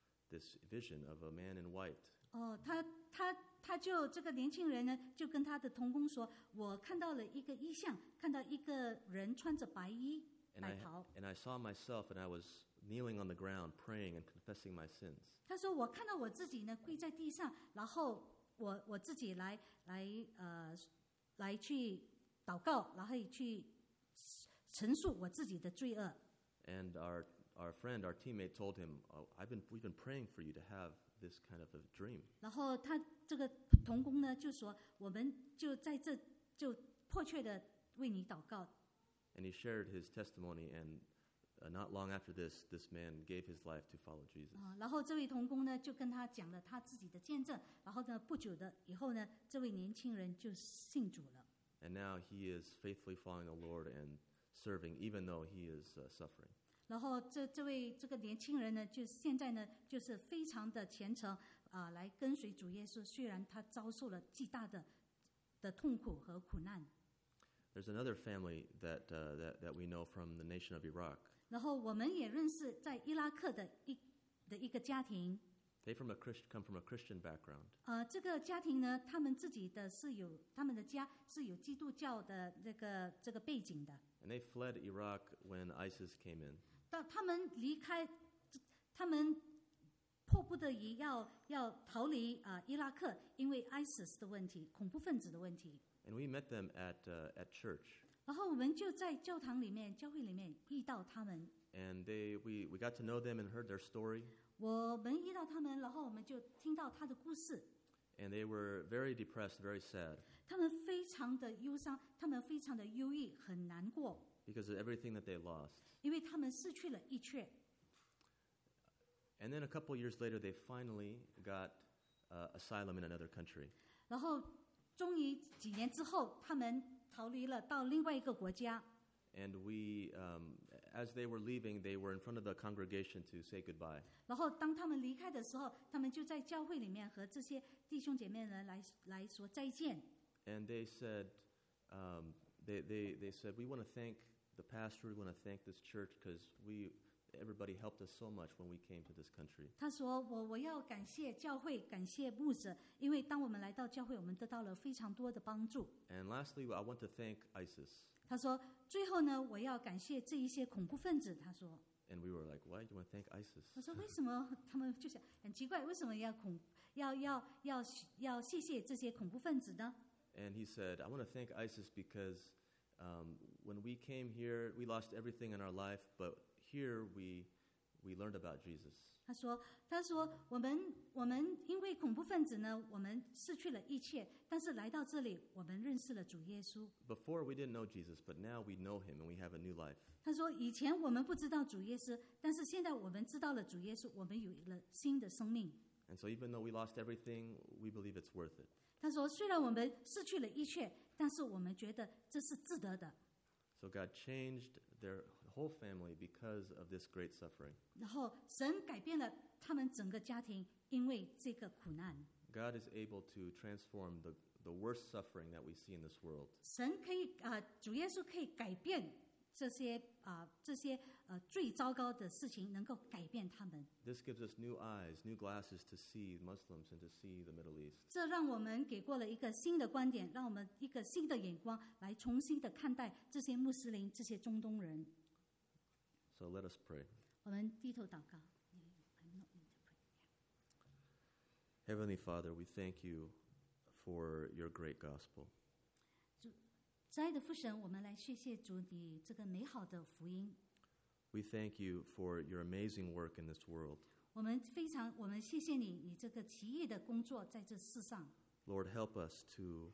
vision of a man in white. 他就这个年轻人呢，就跟他的同工说：“我看到了一个异象，看到一个人穿着白衣、白袍。 And I saw myself, and I was kneeling on the ground, praying and confessing my sins. 他说：“我看到我自己呢，跪在地上，然后我自己来去祷告，然后去陈述我自己的罪恶。 And our friend, our teammate told him, we've been praying for you to have this kind of a dream. 然后他这个同工呢就说，我们就在这就迫切的为你祷告。 And he shared his testimony, and not long after this man gave his life to follow Jesus. 然后这位同工呢就跟他讲了他自己的见证，然后呢不久的以后呢，这位年轻人就信主了。 And now he is faithfully following the Lord and serving, even though he is suffering. 然后这个年轻人呢，就现在呢就是非常的虔诚来跟随主耶稣，虽然他遭受了极大的痛苦和苦难。 There's another family that we know from the nation of Iraq. 然后我们也认识在伊拉克的一个家庭。 They come from a Christian background. 这个家庭呢，他们自己的他们的家是有基督教的这个背景的。 And they fled Iraq when ISIS came in. 他们离开，他们迫不得已要逃离伊拉克，因为 ISIS 的问题，恐怖分子的问题。 And we met them at church. 然后我们就在教会里面遇到他们。 And we got to know them and heard their story. 我们遇到他们，然后我们就听到他的故事。 And they were very depressed, very sad. 他们非常的忧伤，他们非常的忧郁，很难过。 Because of everything that they lost. 因为他们失去了一切。 And then a couple of years later, they finally got asylum in another country. 然后终于几年之后，他们逃离了到另外一个国家。 And as they were leaving, they were in front of the congregation to say goodbye. 然后当他们离开的时候，他们就在教会里面和这些弟兄姐妹们来说再见。 And they said, they said, we want to thank the pastor, we want to thank this church because everybody helped us so much when we came to this country. 他说我要感谢教会，感谢牧者，因为当我们来到教会，我们得到了非常多的帮助。 And lastly, I want to thank ISIS. 他说最后呢，我要感谢这一些恐怖分子。他说 And we were like, why do you want to thank ISIS? 他说为什么他们就想很奇怪，为什么要谢谢这些恐怖分子呢？ And he said, I want to thank ISIS because when we came here, we lost everything in our life, but here we learned about Jesus. 他说我们因为恐怖分子呢，我们失去了一切，但是来到这里，我们认识了主耶稣。 Before we didn't know Jesus, but now we know him and we have a new life. 他说以前我们不知道主耶稣，但是现在我们知道了主耶稣，我们有了新的生命。 And so even though we lost everything, we believe it's worth it. 他说虽然我们失去了一切，但是我们觉得这是值得的。 So God changed their whole family because of this great suffering. 然后神改变了他们整个家庭，因为这个苦难。 God is able to transform the worst suffering that we see in this world. 神可以主耶稣可以改变这些最糟糕的事情，能够改变他们。 This gives us new eyes, new glasses to see Muslims and to see the Middle East. 这让我们给过了一个新的观点，让我们一个新的眼光来重新的看待这些穆斯林、这些中东人。 So let us pray. 我们低头祷告。 Heavenly Father, we thank you for your great gospel. 慈爱的父神，我们来谢谢主你这个美好的福音。 We thank you for your amazing work in this world. 我们谢谢你，你这个奇异的工作在这世上。 Lord, help us to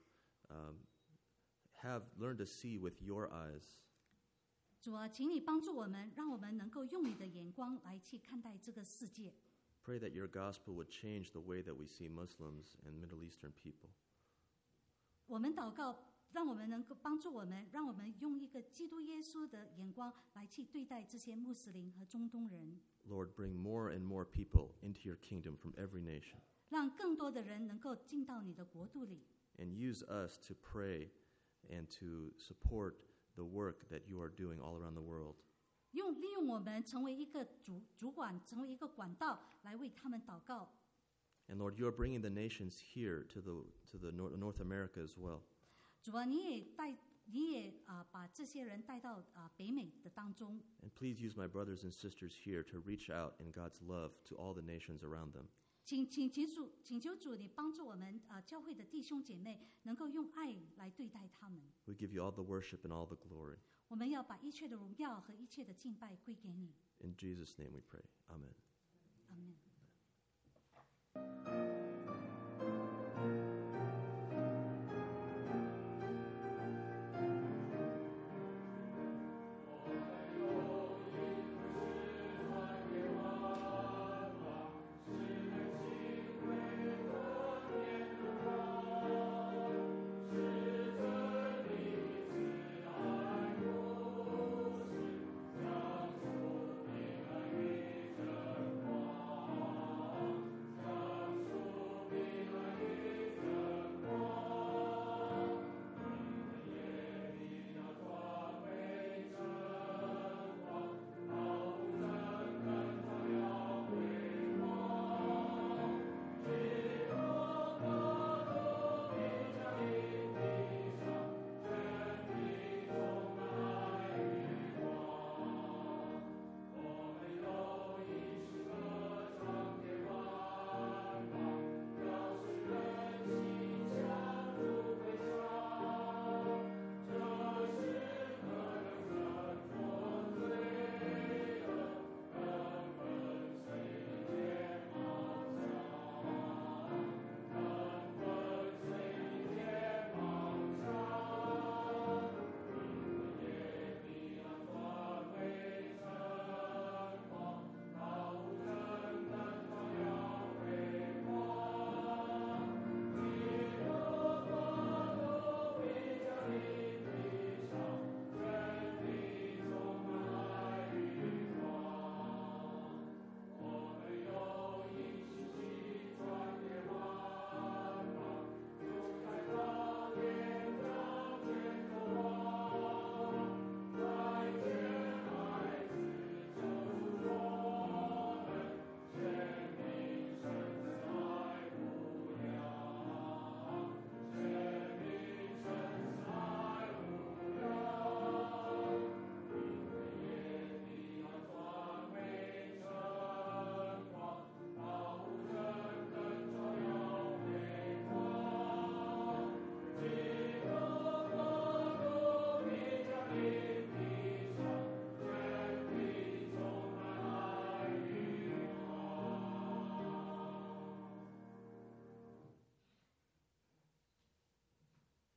learn to see with your eyes. 主啊，请你帮助我们，让我们能够用你的眼光来去看待这个世界。 Pray that your gospel would change the way that we see Muslims and Middle Eastern people. 我们祷告，让我们能够帮助我们，让我们用一个基督耶稣的眼光来去对待这些穆斯林和中东人。 Lord, bring more and more people into your kingdom from every nation. 让更多的人能够进到你的国度里。 And use us to pray and to support the work that you are doing all around the world. 利用我们成为一个主管，成为一个管道，来为他们祷告。 And Lord, you are bringing the nations here to the North America as well. 主啊，你也把这些人带到北美的当中。 And please use my brothers and sisters here to reach out in God's love to all the nations around them. 请求主你帮助我们教会的弟兄姐妹能够用爱来对待他们。 We give you all the worship and all the glory. 我们要把一切的荣耀和一切的敬拜归给你。 In Jesus' name we pray. Amen. Amen.